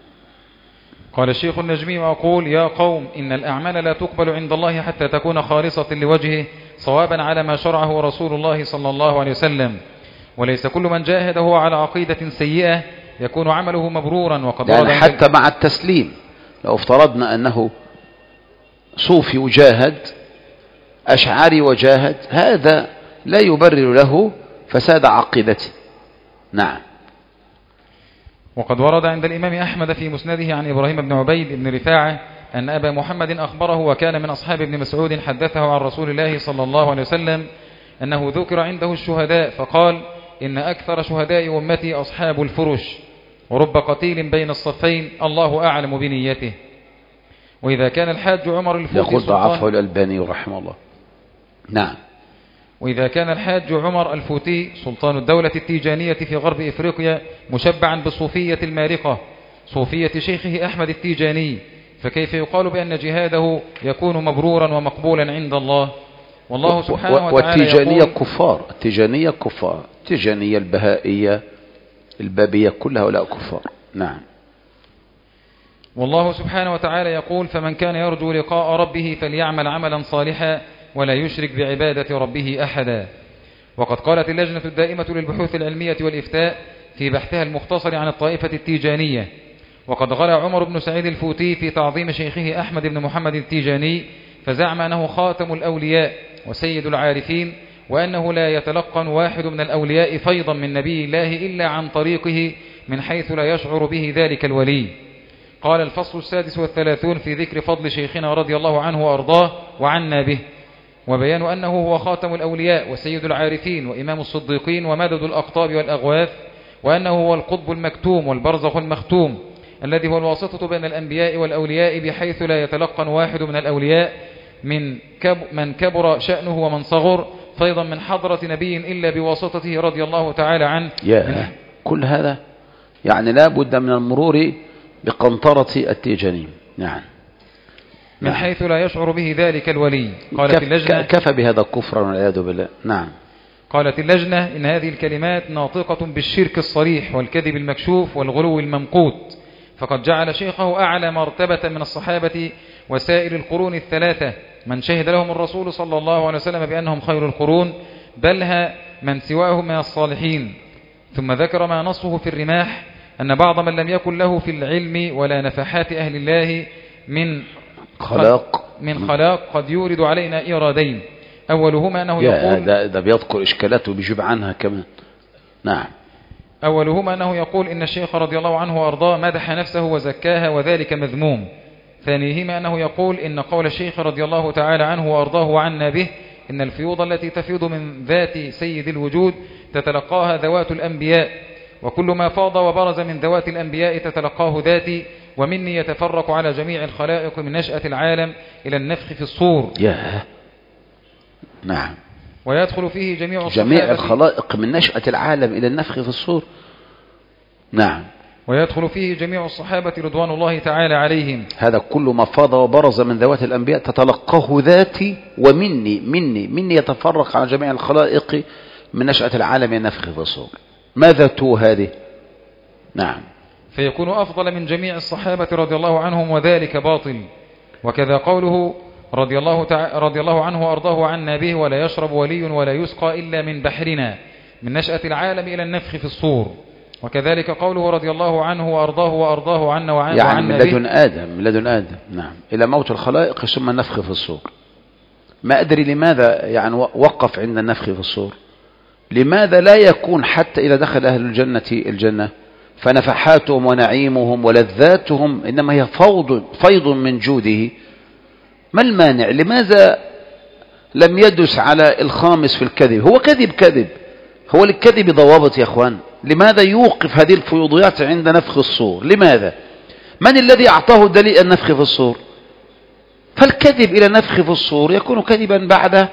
قال الشيخ النجمي وأقول: يا قوم، إن الأعمال لا تقبل عند الله حتى تكون خالصة لوجهه صوابا على ما شرعه رسول الله صلى الله عليه وسلم، وليس كل من جاهده على عقيدة سيئة يكون عمله مبرورا. وقد يعني حتى مع التسليم لو افترضنا أنه صوفي وجاهد، أشعري وجاهد، هذا لا يبرر له فساد عقيدته. نعم. وقد ورد عند الإمام أحمد في مسنده عن إبراهيم بن عبيد بن رفاعة أن أبا محمد أخبره وكان من أصحاب ابن مسعود حدثه عن رسول الله صلى الله عليه وسلم أنه ذكر عنده الشهداء فقال: إن أكثر شهداء أمتي أصحاب الفرش، ورب قتيل بين الصفين الله أعلم بنيته. وإذا كان الحاج عمر الفوتي يقول ضعفه الألباني رحمه الله. نعم. وإذا كان الحاج عمر الفوتي سلطان الدولة التيجانية في غرب إفريقيا مشبعا بالصوفية المارقة صوفية شيخه أحمد التيجاني، فكيف يقال بأن جهاده يكون مبرورا ومقبولا عند الله؟ والله سبحانه وتعالى والتيجانية يقول: كفار، التيجانية كفار، التيجانية البهائية البابية كل هؤلاء كفار. نعم. والله سبحانه وتعالى يقول: فمن كان يرجو لقاء ربه فليعمل عملا صالحا ولا يشرك بعبادة ربه أحدا. وقد قالت اللجنة الدائمة للبحوث العلمية والإفتاء في بحثها المختصر عن الطائفة التيجانية: وقد غلا عمر بن سعيد الفوتي في تعظيم شيخه أحمد بن محمد التيجاني، فزعم أنه خاتم الأولياء وسيد العارفين، وأنه لا يتلقن واحد من الأولياء فيضا من نبي الله إلا عن طريقه من حيث لا يشعر به ذلك الولي. قال: الفصل السادس والثلاثون في ذكر فضل شيخنا رضي الله عنه وأرضاه وعنا به، وبيان أنه هو خاتم الأولياء وسيد العارفين وإمام الصديقين ومدد الأقطاب والأغواث، وأنه هو القطب المكتوم والبرزخ المختوم الذي هو الواسطة بين الأنبياء والأولياء، بحيث لا يتلقن واحد من الأولياء من كب من كبر شأنه ومن صغر فيضا من حضرة نبي إلا بواسطته رضي الله تعالى عنه. يا كل هذا يعني لا بد من المرور بقنطرة التيجاني. نعم. من حيث لا يشعر به ذلك الولي. قالت اللجنة: كفى بهذا كفرا والعياذ بالله. نعم. قالت اللجنة إن هذه الكلمات ناطقة بالشرك الصريح والكذب المكشوف والغلو الممقوت، فقد جعل شيخه أعلى مرتبة من الصحابة وسائر القرون الثلاثة من شهد لهم الرسول صلى الله عليه وسلم بأنهم خير القرون، بلها من سواهم من الصالحين. ثم ذكر ما نصه في الرماح أن بعض من لم يكن له في العلم ولا نفحات أهل الله من خلاق من خلاق قد يورد علينا إيرادين، أولهما أنه يقول ده, ده بيذكر إشكالاته وبيجيب عنها كمان. نعم. أولهما أنه يقول إن الشيخ رضي الله عنه وأرضاه مدح نفسه وزكاها وذلك مذموم. ثانيهما أنه يقول إن قول الشيخ رضي الله تعالى عنه وأرضاه وعنا به إن الفيوض التي تفيض من ذات سيد الوجود تتلقاها ذوات الأنبياء، وكل ما فاض وبرز من ذوات الأنبياء تتلقاه ذاتي، ومني يتفرق على جميع الخلائق من نشأة العالم إلى النفخ في الصور. ياه. نعم. ويدخل فيه جميع الصحابة جميع الخلائق من نشأة العالم إلى النفخ في الصور. نعم. ويدخل فيه جميع الصحابة رضوان الله تعالى عليهم. هذا كل ما فاض وبرز من ذوات الأنبياء تتلقاه ذاتي ومني مني مني يتفرق على جميع الخلائق من نشأة العالم إلى النفخ في الصور. ماذا تو هذه؟ نعم. فيكون أفضل من جميع الصحابة رضي الله عنهم وذلك باطل. وكذا قوله رضي الله, تع... رضي الله عنه وأرضاه عنا به ولا يشرب ولي ولا يسقى إلا من بحرنا من نشأة العالم إلى النفخ في الصور. وكذلك قوله رضي الله عنه وأرضاه وأرضاه عنا وعنا يعني من لدن به آدم من لدن آدم نعم إلى موت الخلائق ثم النفخ في الصور. ما أدري لماذا يعني وقف عند النفخ في الصور. لماذا لا يكون حتى إذا دخل أهل الجنة الجنة فنفحاتهم ونعيمهم ولذاتهم إنما هي فوض فيض من جوده؟ ما المانع؟ لماذا لم يدس على الخامس في الكذب؟ هو كذب كذب، هو للكذب ضوابط يا أخوان. لماذا يوقف هذه الفيوضيات عند نفخ الصور؟ لماذا؟ من الذي أعطاه دليل النفخ في الصور؟ فالكذب إلى نفخ في الصور يكون كذبا بعد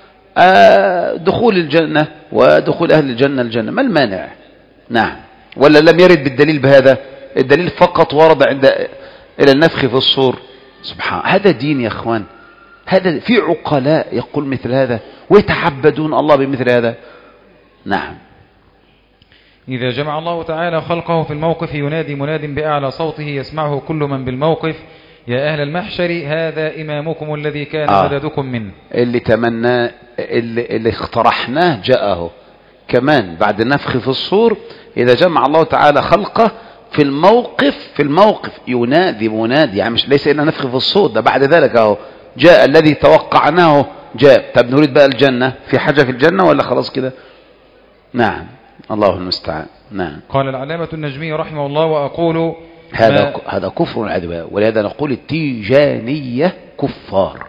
دخول الجنة ودخول أهل الجنة الجنة. ما المانع؟ نعم. ولا لم يرد بالدليل بهذا؟ الدليل فقط ورد عند إلى النفخ في الصور. سبحان، هذا دين يا أخوان. هذا في عقلاء يقول مثل هذا ويتعبدون الله بمثل هذا. نعم. إذا جمع الله تعالى خلقه في الموقف ينادي مناد بأعلى صوته يسمعه كل من بالموقف يا أهل المحشر هذا إمامكم الذي كان آه. مددكم منه. اللي تمناه اللي, اللي اقترحناه جاءه كمان بعد النفخ في الصور. إذا جمع الله تعالى خلقه في الموقف في الموقف ينادي منادي، يعني مش ليس إلا نفخ في الصور، ده بعد ذلك اهو جاء الذي توقعناه جاء. طب نريد بقى الجنة، في حاجة في الجنة ولا خلاص كده؟ نعم. الله المستعان. نعم. قال العلامة النجمي رحمه الله وأقول هذا هذا كفر العدوى، ولهذا نقول التيجانية كفار،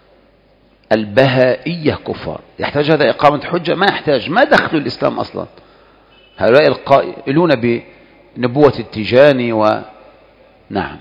البهائية كفار. يحتاج هذا إقامة حجة؟ ما يحتاج، ما دخل الإسلام أصلا. هؤلاء القائلون بنبوة التيجاني و نعم.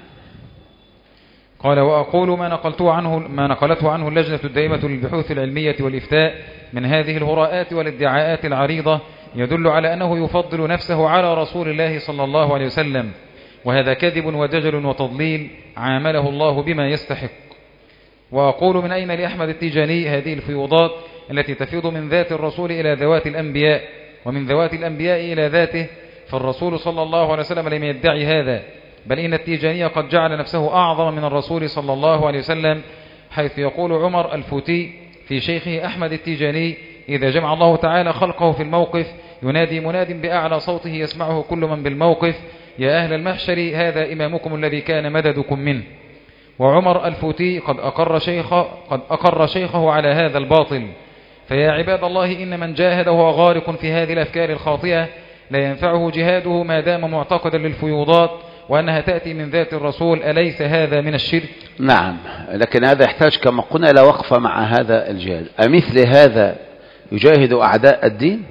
قال وأقول ما نقلته عنه ما نقلته عنه اللجنة الدائمة للبحوث العلمية والإفتاء من هذه الهراءات والادعاءات العريضة يدل على أنه يفضل نفسه على رسول الله صلى الله عليه وسلم، وهذا كذب ودجل وتضليل عامله الله بما يستحق. وأقول من أين لأحمد التيجاني هذه الفيوضات التي تفيض من ذات الرسول إلى ذوات الأنبياء ومن ذوات الأنبياء إلى ذاته؟ فالرسول صلى الله عليه وسلم لم يدعي هذا، بل إن التيجاني قد جعل نفسه أعظم من الرسول صلى الله عليه وسلم، حيث يقول عمر الفوتي في شيخه أحمد التيجاني إذا جمع الله تعالى خلقه في الموقف ينادي مناد بأعلى صوته يسمعه كل من بالموقف يا أهل المحشر هذا إمامكم الذي كان مددكم منه. وعمر الفوتي قد أقر, شيخ قد أقر شيخه على هذا الباطل. فيا عباد الله إن من جاهد وهو غارق في هذه الأفكار الخاطئة لا ينفعه جهاده ما دام معتقدا للفيوضات وأنها تأتي من ذات الرسول. أليس هذا من الشرك؟ نعم، لكن هذا يحتاج كما قلنا إلى وقفة مع هذا الجهاد. أمثل هذا يجاهد أعداء الدين؟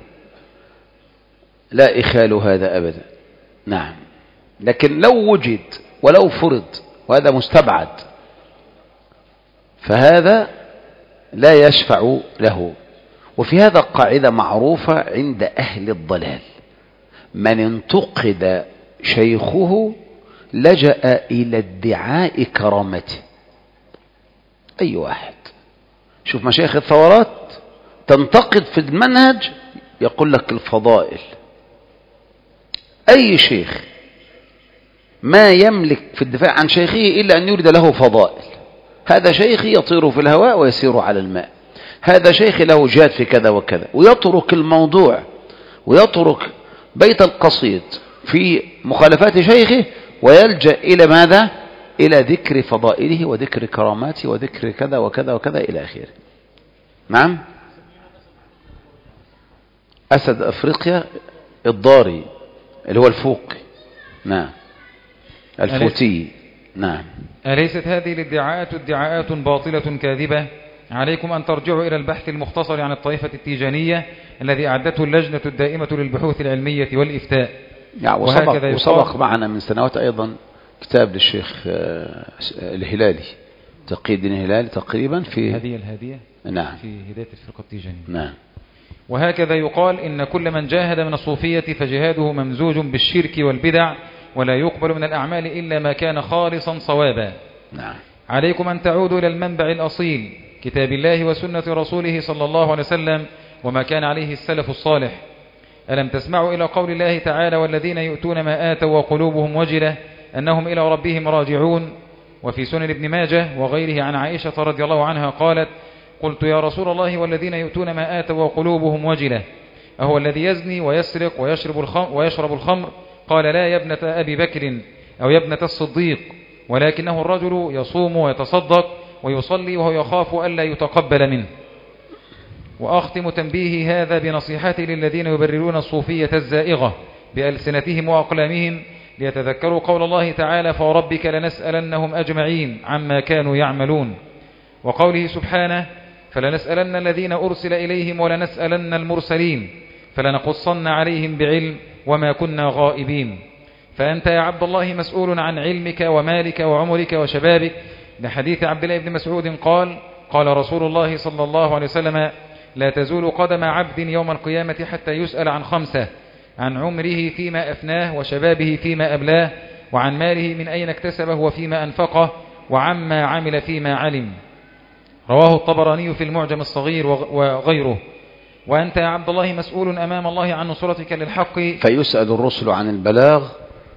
لا إخال هذا أبدا. نعم، لكن لو وجد ولو فرض وهذا مستبعد فهذا لا يشفع له. وفي هذا قاعدة معروفة عند أهل الضلال: من انتقد شيخه لجأ إلى ادعاء كرامته. أي واحد شوف مشايخ الثورات تنتقد في المنهج يقول لك الفضائل. أي شيخ ما يملك في الدفاع عن شيخه إلا أن يريد له فضائل. هذا شيخي يطير في الهواء ويسير على الماء، هذا شيخي له جاد في كذا وكذا، ويترك الموضوع ويترك بيت القصيد في مخالفات شيخه ويلجأ إلى ماذا؟ إلى ذكر فضائله وذكر كراماته وذكر كذا وكذا وكذا إلى آخره. نعم. أسد أفريقيا الضاري اللي هو الفوقي. نعم. الفوتي. نعم. أليست هذه الادعاءات ادعاءات باطلة كاذبة؟ عليكم أن ترجعوا إلى البحث المختصر عن الطائفة التيجانية الذي أعدته اللجنة الدائمة للبحوث العلمية والإفتاء. يعني وسبق, وسبق معنا من سنوات أيضا كتاب للشيخ الهلالي تقي الدين الهلالي تقريبا في هذه الهادية. نعم. في هداية الفرقة التيجانية. نعم. وهكذا يقال إن كل من جاهد من الصوفية فجهاده ممزوج بالشرك والبدع، ولا يقبل من الأعمال إلا ما كان خالصا صوابا. نعم. عليكم أن تعودوا إلى المنبع الأصيل، كتاب الله وسنة رسوله صلى الله عليه وسلم، وما كان عليه السلف الصالح. ألم تسمعوا إلى قول الله تعالى: والذين يؤتون ما آتوا وقلوبهم وجلة أنهم إلى ربهم راجعون. وفي سنن ابن ماجه وغيره عن عائشة رضي الله عنها قالت: قلت يا رسول الله والذين يؤتون ما آتوا وقلوبهم وجلة أهو الذي يزني ويسرق ويشرب الخمر, ويشرب الخمر؟ قال: لا يا ابنة أبي بكر أو يا ابنة الصديق، ولكنه الرجل يصوم ويتصدق ويصلي وهو يخاف ألا يتقبل منه. وأختم تنبيه هذا بنصيحتي للذين يبررون الصوفية الزائغة بألسنتهم وأقلامهم ليتذكروا قول الله تعالى: فوربك لنسألنهم أجمعين عما كانوا يعملون، وقوله سبحانه: فلنسألن الذين أرسل إليهم ولنسألن المرسلين فلنقصن عليهم بعلم وما كنا غائبين. فأنت يا عبد الله مسؤول عن علمك ومالك وعمرك وشبابك، لحديث عبد الله بن مسعود قال: قال رسول الله صلى الله عليه وسلم: لا تزول قدم عبد يوم القيامة حتى يسأل عن خمسة: عن عمره فيما أفناه، وشبابه فيما أبلاه، وعن ماله من أين اكتسبه وفيما أنفقه، وعما عمل فيما علم. رواه الطبراني في المعجم الصغير وغيره. وأنت يا عبد الله مسؤول أمام الله عن نصرتك للحق. فيسأل الرسل عن البلاغ،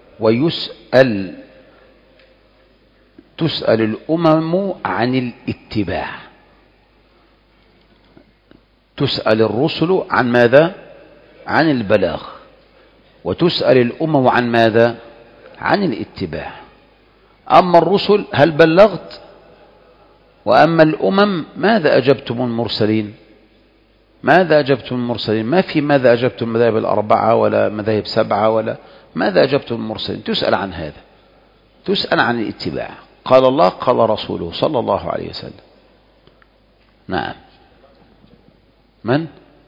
ويسأل تسأل الأمم عن الاتباع. تسأل الرسل عن ماذا؟ عن البلاغ. وتسأل الأمم عن ماذا؟ عن الاتباع. أما الرسل هل بلغت؟ وأما الأمم ماذا أجبتم المرسلين؟ ماذا أجبتم المرسلين؟ ما في ماذا أجبتم المذاهب الأربعة ولا مذاهب سبعة ولا ماذا أجبتم المرسلين. تسأل عن هذا، تسأل عن الاتباع. قال الله قال رسوله صلى الله عليه وسلم. نعم. من؟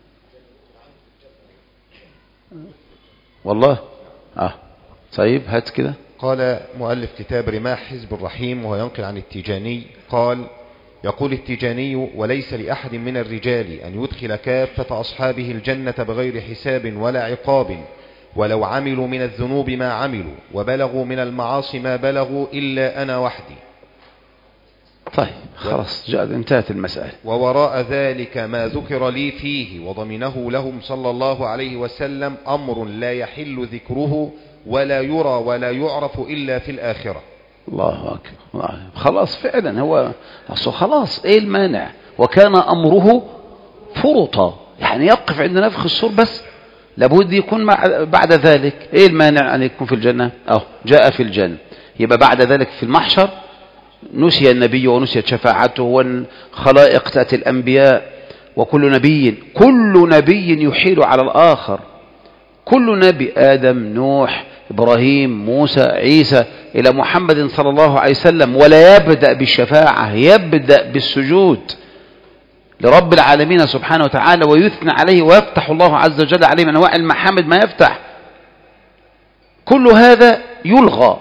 والله آه طيب هات كده. قال مؤلف كتاب رماح حزب الرحيم وهو ينقل عن التيجاني قال: يقول التيجاني: وليس لأحد من الرجال أن يدخل كافة أصحابه الجنة بغير حساب ولا عقاب، ولو عملوا من الذنوب ما عملوا وبلغوا من المعاصي ما بلغوا إلا أنا وحدي. طيب خلاص جاءت انتهت المسألة. ووراء ذلك ما ذكر لي فيه وضمنه لهم صلى الله عليه وسلم أمر لا يحل ذكره ولا يرى ولا يعرف إلا في الآخرة. الله أكبر. خلاص فعلا هو خلاص ايه المانع؟ وكان أمره فرطا، يعني يقف عند نفخ الصور بس، لابد يكون بعد ذلك ايه المانع أن يكون في الجنة؟ أو جاء في الجنة، يبقى بعد ذلك في المحشر نسي النبي ونسيت شفاعته والخلائق تأتي الأنبياء، وكل نبي كل نبي يحيل على الآخر. كل نبي آدم نوح إبراهيم موسى عيسى إلى محمد صلى الله عليه وسلم، ولا يبدأ بالشفاعة، يبدأ بالسجود لرب العالمين سبحانه وتعالى ويثنى عليه ويفتح الله عز وجل عليه من أنواع المحامد ما يفتح. كل هذا يلغى،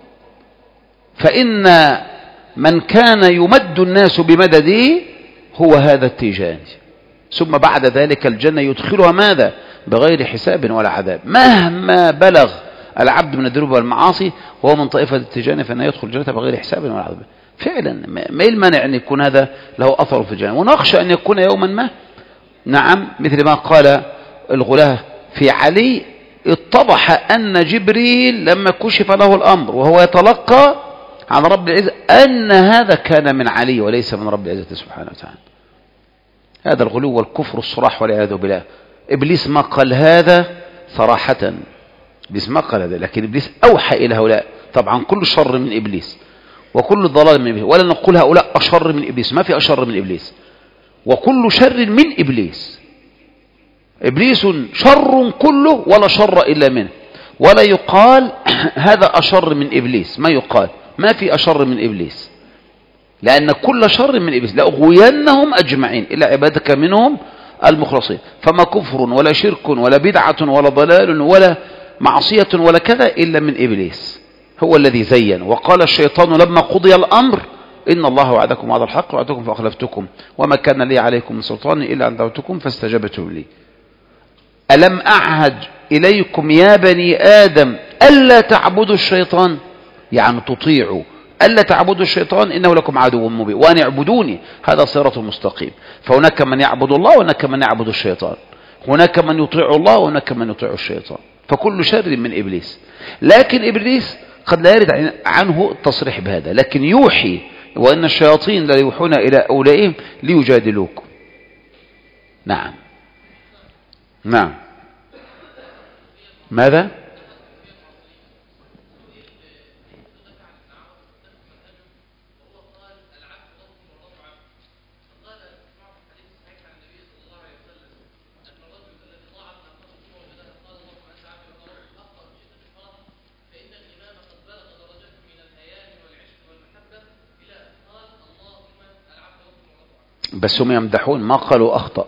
فإن من كان يمد الناس بمدده هو هذا التيجاني. ثم بعد ذلك الجنة يدخلها ماذا؟ بغير حساب ولا عذاب. مهما بلغ العبد من الذنوب والمعاصي وهو من طائفة التيجاني فإنه يدخل الجنة بغير حساب ولا عذاب. فعلا ما المانع أن يكون هذا له أثر في الجنة، ونخشى أن يكون يوما ما نعم مثل ما قال الغلاة في علي اتضح أن جبريل لما كشف له الأمر وهو يتلقى عن رب العزة أن هذا كان من علي وليس من رب العزة سبحانه وتعالى. هذا الغلو والكفر الصراح والعياذ بالله. إبليس ما قال هذا صراحة، إبليس ما قال هذا، لكن إبليس أوحى إلى هؤلاء. طبعا كل شر من إبليس وكل ضلال من إبليس، ولا نقول هؤلاء أشر من إبليس، ما في أشر من إبليس، وكل شر من إبليس. إبليس شر كله ولا شر إلا منه، ولا يقال هذا أشر من إبليس، ما يقال، ما في أشر من إبليس، لأن كل شر من إبليس لأغوينهم أجمعين إلا عبادك منهم المخلصين. فما كفر ولا شرك ولا بدعة ولا ضلال ولا معصية ولا كذا إلا من إبليس، هو الذي زين. وقال الشيطان لما قضي الأمر إن الله وعدكم وعد الحق وعدتكم فأخلفتكم وما كان لي عليكم من سلطان إلا أن دعوتكم فاستجبتم لي. ألم أعهد إليكم يا بني آدم ألا تعبدوا الشيطان، يعني تطيعوا، ألا تعبدوا الشيطان إنه لكم عدو مبين وأن يعبدوني هذا صراط مستقيم. فهناك من يعبد الله وهناك من يعبد الشيطان، هناك من يطيع الله وهناك من يطيع الشيطان، فكل شر من إبليس. لكن إبليس قد لا يرد عنه التصريح بهذا، لكن يوحي، وإن الشياطين لا يوحون إلى أولئهم ليجادلوكم. نعم نعم. ماذا؟ بس هم يمدحون، ما قالوا أخطأ.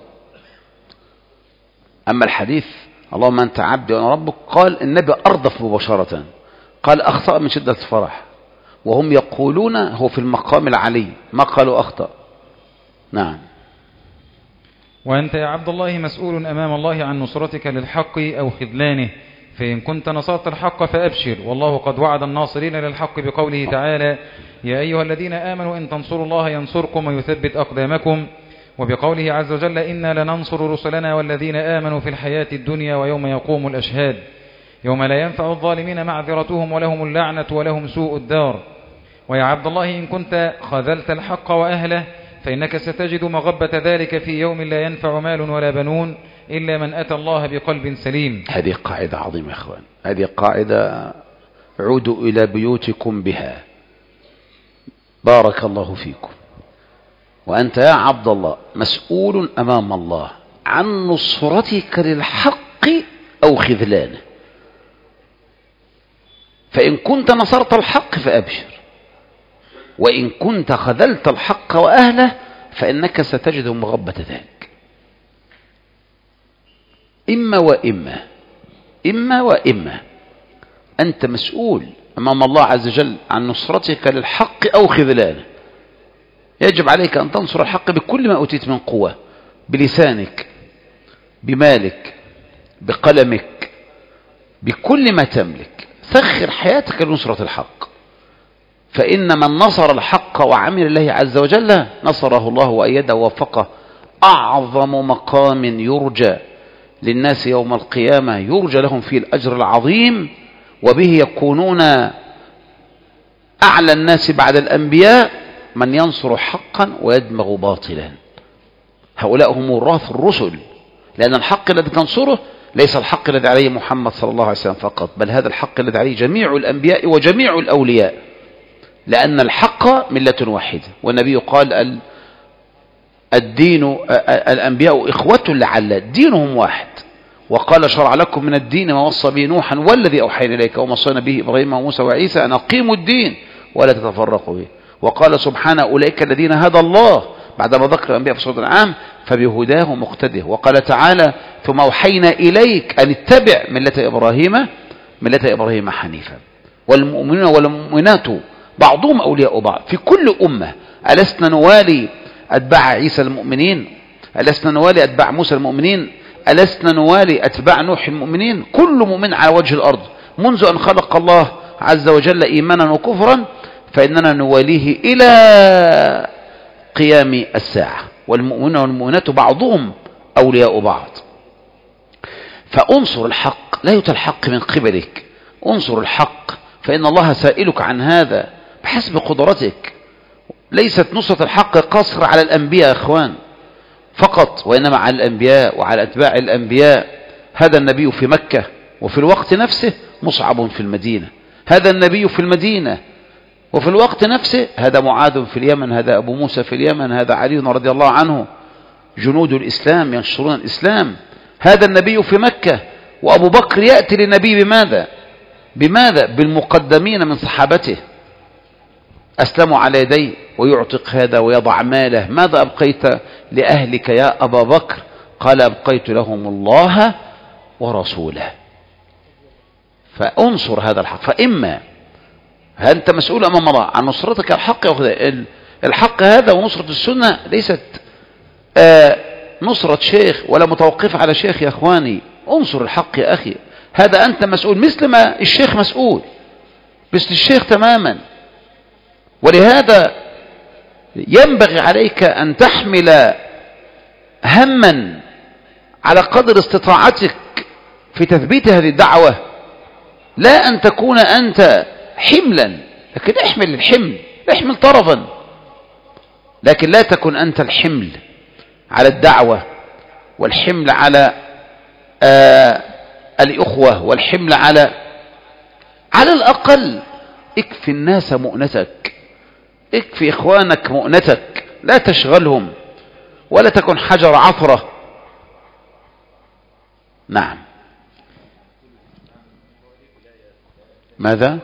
أما الحديث اللهم أنت عبدي وأنا ربك، قال النبي أردف مباشرة، قال أخطأ من شدة الفرح، وهم يقولون هو في المقام العلي، ما قالوا أخطأ. نعم. وأنت يا عبد الله مسؤول أمام الله عن نصرتك للحق أو خذلانه، فإن كنت نصرت الحق فأبشر، والله قد وعد الناصرين للحق بقوله تعالى يا أيها الذين آمنوا إن تنصروا الله ينصركم ويثبت أقدامكم، وبقوله عز وجل إنا لننصر رسلنا والذين آمنوا في الحياة الدنيا ويوم يقوم الأشهاد يوم لا ينفع الظالمين معذرتهم ولهم اللعنة ولهم سوء الدار. ويا عبد الله إن كنت خذلت الحق وأهله فإنك ستجد مغبة ذلك في يوم لا ينفع مال ولا بنون إلا من أتى الله بقلب سليم. هذه قاعدة عظيمة يا أخوان، هذه قاعدة عودوا إلى بيوتكم بها، بارك الله فيكم. وأنت يا عبد الله مسؤول أمام الله عن نصرتك للحق أو خذلانه، فإن كنت نصرت الحق فأبشر، وإن كنت خذلت الحق وأهله فإنك ستجد مغبة ذلك. إما وإما، إما وإما، أنت مسؤول أمام الله عز وجل عن نصرتك للحق أو خذلانه. يجب عليك أن تنصر الحق بكل ما أوتيت من قوة، بلسانك، بمالك، بقلمك، بكل ما تملك، سخر حياتك لنصرة الحق. فإن من نصر الحق وعمل الله عز وجل نصره الله وأيده ووفقه. أعظم مقام يرجى للناس يوم القيامة يرجى لهم فيه الأجر العظيم، وبه يكونون أعلى الناس بعد الأنبياء، من ينصر حقا ويدمغ باطلا. هؤلاء هم وراث الرسل، لأن الحق الذي تنصره ليس الحق الذي عليه محمد صلى الله عليه وسلم فقط، بل هذا الحق الذي عليه جميع الأنبياء وجميع الأولياء، لأن الحق ملة واحدة. والنبي قال الدين الأنبياء إخوة لعل دينهم واحد، وقال شرع لكم من الدين ما وصى به نوحا والذي أوحينا إليك وما وصينا به إبراهيم وموسى وعيسى أن أقيموا الدين ولا تتفرقوا به. وقال سبحانه أولئك الذين هدى الله بعدما ذكر الأنبياء في سورة الأنعام فبهداه مقتده. وقال تعالى ثم أوحينا إليك أن اتبع ملة إبراهيم ملة إبراهيم حنيفا. والمؤمنون والمؤمنات بعضهم أولياء بعض في كل أمة. ألسنا نوالي أتباع عيسى المؤمنين؟ ألسنا نوالي أتباع موسى المؤمنين؟ ألسنا نوالي أتباع نوح المؤمنين؟ كل مؤمن على وجه الأرض منذ أن خلق الله عز وجل إيمانا وكفرا فإننا نواليه إلى قيام الساعة. والمؤمنون والمؤمنات بعضهم أولياء بعض. فانصر الحق، لا يؤتى الحق من قبلك، انصر الحق فإن الله سائلك عن هذا بحسب قدرتك. ليست نصرة الحق قصر على الأنبياء يا إخوان فقط، وإنما على الأنبياء وعلى أتباع الأنبياء. هذا النبي في مكة وفي الوقت نفسه مصعب في المدينة، هذا النبي في المدينة وفي الوقت نفسه هذا معاذ في اليمن، هذا أبو موسى في اليمن، هذا علي رضي الله عنه، جنود الإسلام ينشرون الإسلام. هذا النبي في مكة، وأبو بكر يأتي للنبي بماذا؟ بماذا؟ بالمقدمين من صحابته، أسلموا على يديه ويعتق هذا ويضع ماله. ماذا أبقيت لأهلك يا أبا بكر؟ قال أبقيت لهم الله ورسوله. فأنصر هذا الحق، فإما أنت مسؤول أمام الله عن نصرتك الحق، الحق هذا ونصرة السنة ليست آه نصرة شيخ ولا متوقف على شيخ يا أخواني. انصر الحق يا أخي، هذا أنت مسؤول مثل ما الشيخ مسؤول، مثل الشيخ تماما. ولهذا ينبغي عليك أن تحمل هما على قدر استطاعتك في تثبيت هذه الدعوة، لا أن تكون أنت حملا، لكن احمل الحمل، احمل طرفا، لكن لا تكن أنت الحمل على الدعوة والحمل على آه الإخوة والحمل على على الأقل اكفي الناس مؤنتك، اكفي إخوانك مؤنتك، لا تشغلهم ولا تكن حجر عثرة. نعم. ماذا؟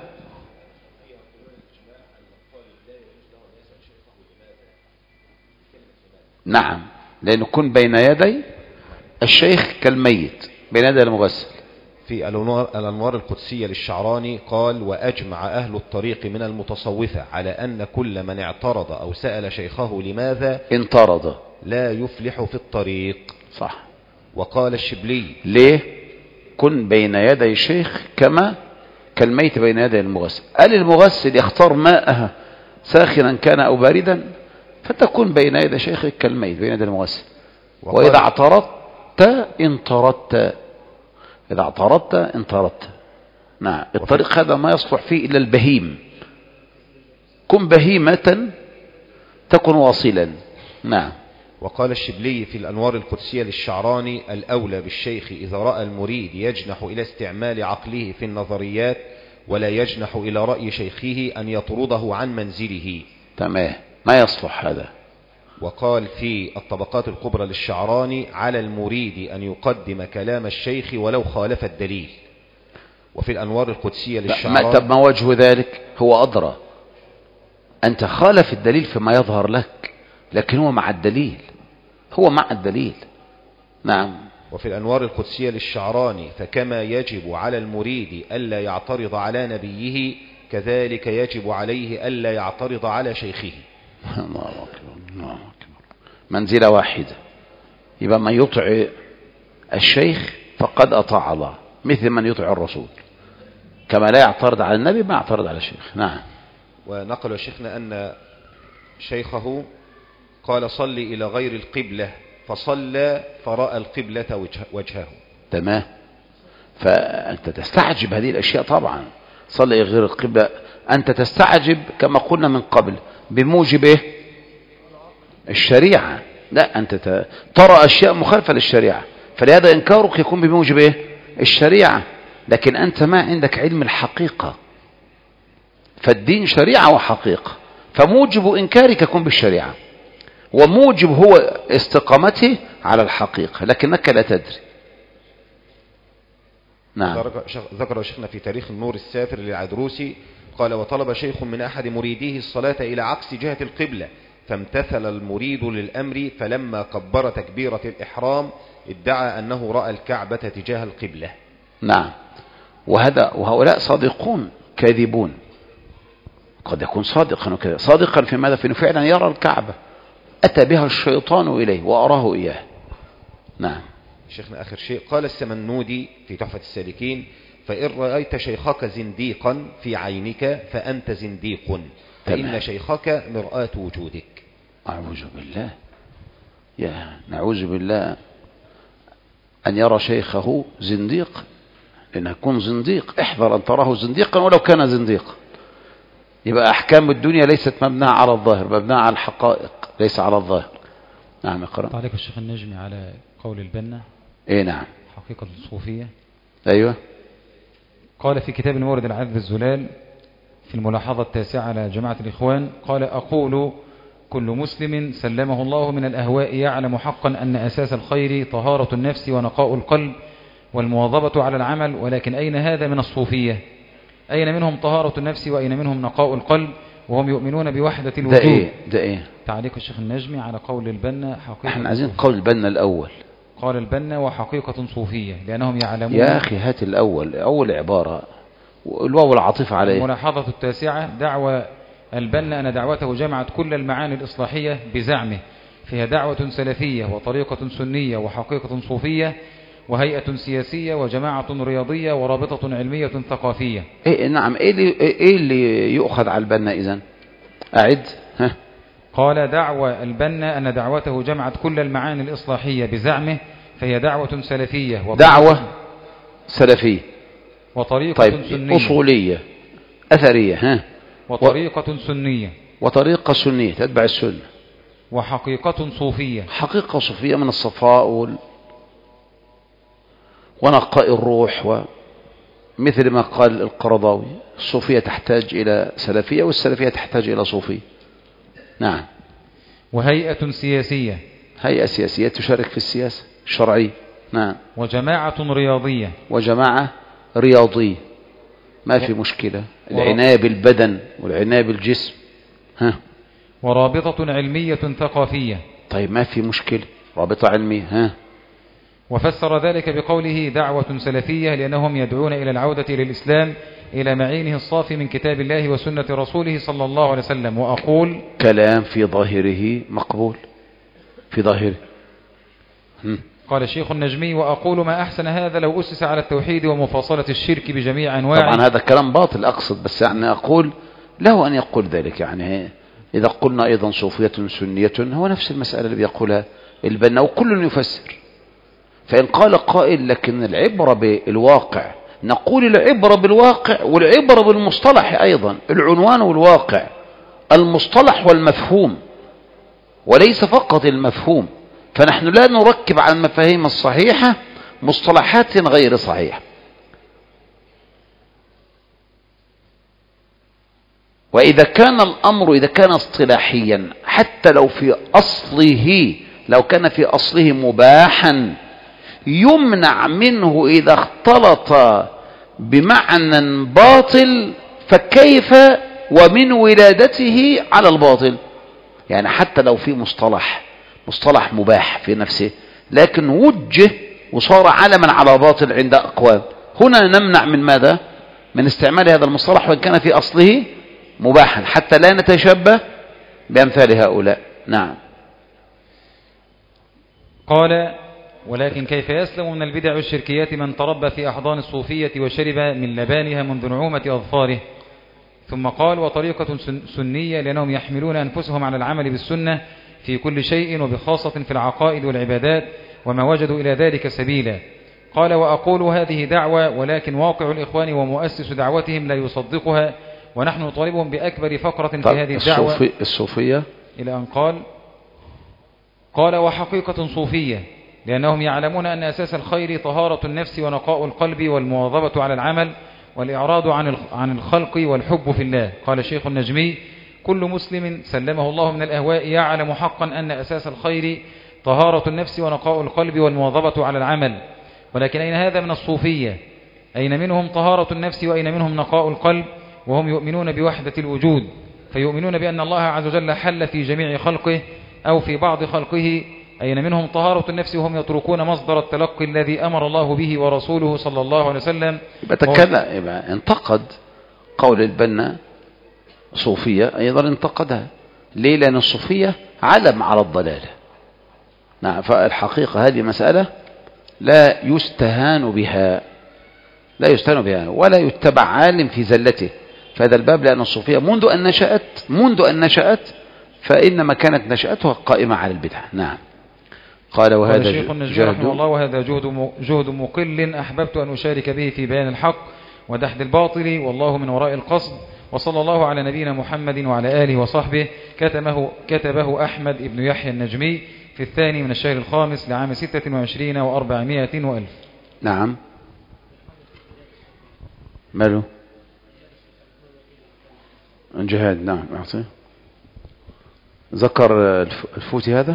نعم، لأنه كن بين يدي الشيخ كالميت بين يدي المغسل. في الأنوار القدسية للشعراني قال: وأجمع أهل الطريق من المتصوفة على أن كل من اعترض أو سأل شيخه لماذا انطرد لا يفلح في الطريق. صح. وقال الشبلي: ليه؟ كن بين يدي الشيخ كما كالميت بين يدي المغسل. قال المغسل يختار ماءها ساخنا كان أو باردا، فتكون بين يدي شيخك كالميت بين يدي المغسل. وإذا اعترضت انطردت، إذا اعترضت انطردت. نعم. الطريق هذا ما يصلح فيه إلا البهيم، كن بهيمة تكن واصلا. نعم. وقال الشبلي في الأنوار القدسية للشعراني: الأولى بالشيخ إذا رأى المريد يجنح إلى استعمال عقله في النظريات ولا يجنح إلى رأي شيخه أن يطرده عن منزله. تمام، ما يصلح هذا. وقال في الطبقات الكبرى للشعراني: على المريد أن يقدم كلام الشيخ ولو خالف الدليل. وفي الأنوار القدسية للشعراني: طب ما وجه ذلك؟ هو أدرى، أنت خالف الدليل فيما يظهر لك، لكن هو مع الدليل، هو مع الدليل. نعم. وفي الأنوار القدسية للشعراني: فكما يجب على المريد ألا يعترض على نبيه كذلك يجب عليه ألا يعترض على شيخه. الله أكبر، الله أكبر. منزلة واحدة، يبقى من يطع الشيخ فقد أطاع الله، مثل من يطع الرسول، كما لا يعترض على النبي ما يعترض على الشيخ. نعم. ونقل شيخنا أن شيخه قال: صلي إلى غير القبلة، فصلى فرأى القبلة وجهه. تمام. فأنت تستعجب هذه الأشياء طبعا. صلي إلى غير القبلة، أنت تستعجب كما قلنا من قبل بموجب إيه؟ الشريعة. لا، أنت ترى أشياء مخالفة للشريعة، فلهذا إنكارك يكون بموجب إيه؟ الشريعة، لكن أنت ما عندك علم الحقيقة، فالدين شريعة وحقيقة، فموجب إنكارك يكون بالشريعة، وموجب هو استقامته على الحقيقة، لكنك لا تدري. نعم. ذكر شيخنا في تاريخ النور السافر للعدروسي قال: وطلب شيخ من أحد مريديه الصلاة إلى عكس جهة القبلة، فامتثل المريد للأمر، فلما كبر تكبيرة الإحرام ادعى أنه رأى الكعبة تجاه القبلة. نعم. وهذا وهؤلاء صادقون كاذبون. قد يكون صادقا وكذا، صادقا في ماذا؟ في أنه فعلا يرى الكعبة، أتى بها الشيطان إليه وأراه إياه. نعم. شيخنا آخر شيء قال السمنودي في تحفة السالكين: فإن رأيت شيخك زنديقا في عينك فأنت زنديق، فإن شيخك مرآة وجودك. أعوذ بالله، يا نعوذ بالله. أن يرى شيخه زنديق، لأنه يكون زنديق، احذر أن تراه زنديقا ولو كان زنديقا. يبقى أحكام الدنيا ليست مبناة على الظاهر، مبناة على الحقائق ليس على الظاهر. نعم اقرأ. تعليق الشيخ النجمي على قول البنا. ايه نعم. حقيقة الصوفية. ايوه. قال في كتاب المورد العذب الزلال في الملاحظة التاسعة على جماعة الإخوان، قال: أقول كل مسلم سلمه الله من الأهواء يعلم حقا أن أساس الخير طهارة النفس ونقاء القلب والمواظبة على العمل، ولكن أين هذا من الصوفية؟ أين منهم طهارة النفس وأين منهم نقاء القلب وهم يؤمنون بوحدة الوجود؟ ده إيه؟ ده إيه؟ تعليق الشيخ النجمي على قول البنا حقيقة. احنا عايزين قول البنا الأول. قال البنا وحقيقة صوفية لأنهم يعلمون. يا أخي هات الأول، أول عبارة الواو العاطفة عليه. الملاحظة التاسعة: دعوة البنا أن دعوته جمعت كل المعاني الإصلاحية بزعمه، فيها دعوة سلفية وطريقة سنية وحقيقة صوفية وهيئة سياسية وجماعة رياضية ورابطة علمية ثقافية. إيه نعم. إيه اللي, إيه اللي يؤخذ على البنا إذن؟ أعد. ها. قال: دعوة البنا أن دعوته جمعت كل المعاني الإصلاحية بزعمه، فهي دعوة سلفية دعوة سلفية وطريقة طيب. سنية أصولية أثرية. ها. وطريقة سنية وطريقة سنية تتبع السنة وحقيقة صوفية. حقيقة صوفية من الصفاء وال... ونقاء الروح، ومثل ما قال القرضاوي: الصوفية تحتاج إلى سلفية والسلفية تحتاج إلى صوفية. نعم. وهيئة سياسية. هيئة سياسية تشارك في السياسة الشرعية. نعم. وجماعة رياضية. وجماعة رياضية ما في مشكلة. العناية بالبدن والعناية بالجسم. ها. ورابطة علمية ثقافية. طيب ما في مشكلة. رابطة علمية. ها. وفسر ذلك بقوله دعوة سلفية لأنهم يدعون إلى العودة إلى الإسلام إلى معينه الصافي من كتاب الله وسنة رسوله صلى الله عليه وسلم. وأقول كلام في ظاهره مقبول في ظاهره. قال الشيخ النجمي: وأقول ما أحسن هذا لو أسس على التوحيد ومفاصلة الشرك بجميع أنواعه. طبعا هذا كلام باطل أقصد، بس يعني أقول له أن يقول ذلك. يعني إذا قلنا أيضا صوفية سنية هو نفس المسألة اللي بيقولها البنا وكل يفسر. فإن قال قائل لكن العبرة بالواقع، نقول العبرة بالواقع والعبرة بالمصطلح أيضا. العنوان والواقع، المصطلح والمفهوم، وليس فقط المفهوم. فنحن لا نركب على المفاهيم الصحيحة مصطلحات غير صحيحة. وإذا كان الأمر إذا كان اصطلاحيا حتى لو في أصله لو كان في أصله مباحا يمنع منه إذا اختلط بمعنى باطل، فكيف ومن ولادته على الباطل؟ يعني حتى لو في مصطلح مصطلح مباح في نفسه لكن وجه وصار علما على باطل عند أقوام، هنا نمنع من ماذا؟ من استعمال هذا المصطلح وإن كان في أصله مباحا حتى لا نتشبه بأمثال هؤلاء. نعم. قال: ولكن كيف يسلم من البدع والشركيات من تربى في أحضان الصوفية وشرب من لبانها منذ نعومة أظفاره؟ ثم قال: وطريقة سنية لأنهم يحملون أنفسهم على العمل بالسنة في كل شيء وبخاصة في العقائد والعبادات وما وجدوا إلى ذلك سبيلا. قال: وأقول هذه دعوة، ولكن واقع الإخوان ومؤسس دعوتهم لا يصدقها، ونحن نطالبهم بأكبر فقرة في هذه الدعوة. الصوفي الصوفية إلى أن قال قال: وحقيقة صوفية لأنهم يعلمون أن أساس الخير طهارة النفس ونقاء القلب والمواظبة على العمل والإعراض عن عن الخلق والحب في الله. قال الشيخ النجمي: كل مسلم سلمه الله من الأهواء يعلم حقا أن أساس الخير طهارة النفس ونقاء القلب والمواظبة على العمل، ولكن أين هذا من الصوفية؟ أين منهم طهارة النفس وأين منهم نقاء القلب وهم يؤمنون بوحدة الوجود، فيؤمنون بأن الله عز وجل حل في جميع خلقه أو في بعض خلقه. أين منهم طهارة النفس وهم يتركون مصدر التلقي الذي أمر الله به ورسوله صلى الله عليه وسلم؟ بتكلم يبقى انتقد قول البنا صوفية أيضا انتقدها. ليه؟ لأن الصوفية علم على الضلالة. نعم. فالحقيقة هذه مسألة لا يستهان بها لا يستهان بها ولا يتبع عالم في زلته في هذا الباب، لأن الصوفية منذ أن نشأت منذ أن نشأت فإنما كانت نشأتها قائمة على البدعة. نعم. قال وهذا الشيخ النجمي رحمه الله وهذا جهد جهد مقل أحببت أن أشارك به في بيان الحق ودحض الباطل والله من وراء القصد. وصلى الله على نبينا محمد وعلى آله وصحبه. كتبه, كتبه أحمد بن يحيى النجمي في الثاني من الشهر الخامس لعام ستة وعشرين وأربعمائة وألف. نعم. ماله جهاد. نعم أعطي. ذكر الفوتي هذا.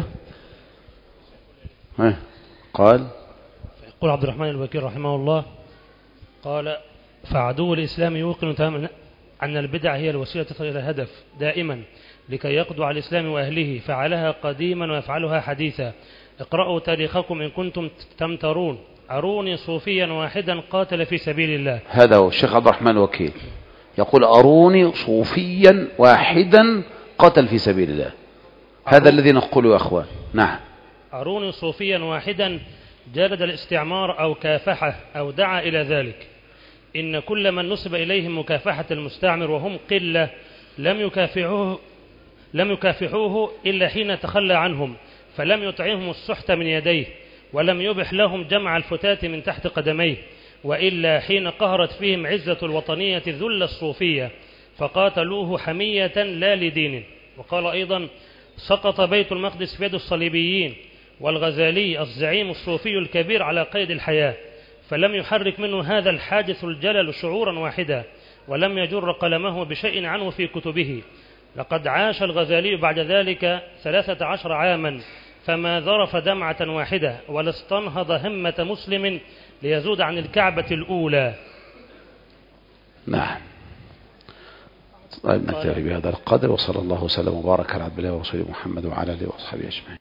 ها قال يقول عبد الرحمن الوكيل رحمه الله قال فعدو الإسلام يوقن تماما أن البدع هي الوسيلة إلى الهدف دائما لكي يقضوا على الإسلام وأهله، فعلها قديما ويفعلها حديثا. اقرأوا تاريخكم إن كنتم تمترون، أروني صوفيا واحدا قاتل في سبيل الله. هذا هو الشيخ عبد الرحمن الوكيل يقول أروني صوفيا واحدا قتل في سبيل الله. هذا الذي نقوله يا أخوان. نعم. أروني صوفيا واحدا جلد الاستعمار أو كافحه أو دعا إلى ذلك. إن كل من نسب إليهم مكافحة المستعمر وهم قلة لم يكافحوه لم يكافحوه إلا حين تخلى عنهم، فلم يطعمهم السحت من يديه ولم يبح لهم جمع الفتات من تحت قدميه، وإلا حين قهرت فيهم عزة الوطنية ذل الصوفية فقاتلوه حمية لا لدين. وقال أيضا سقط بيت المقدس في يد الصليبيين والغزالي الزعيم الصوفي الكبير على قيد الحياة، فلم يحرك منه هذا الحادث الجلل شعورا واحدا ولم يجر قلمه بشيء عنه في كتبه. لقد عاش الغزالي بعد ذلك ثلاثة عشر عاما فما ذرف دمعة واحدة ولا استنهض همة مسلم ليزود عن الكعبة الأولى. نعم. طيب نكتفي بهذا القدر، وصلى الله وسلم وبارك على عبد الله ورسوله محمد وعلى اله وصحبه اجمعين.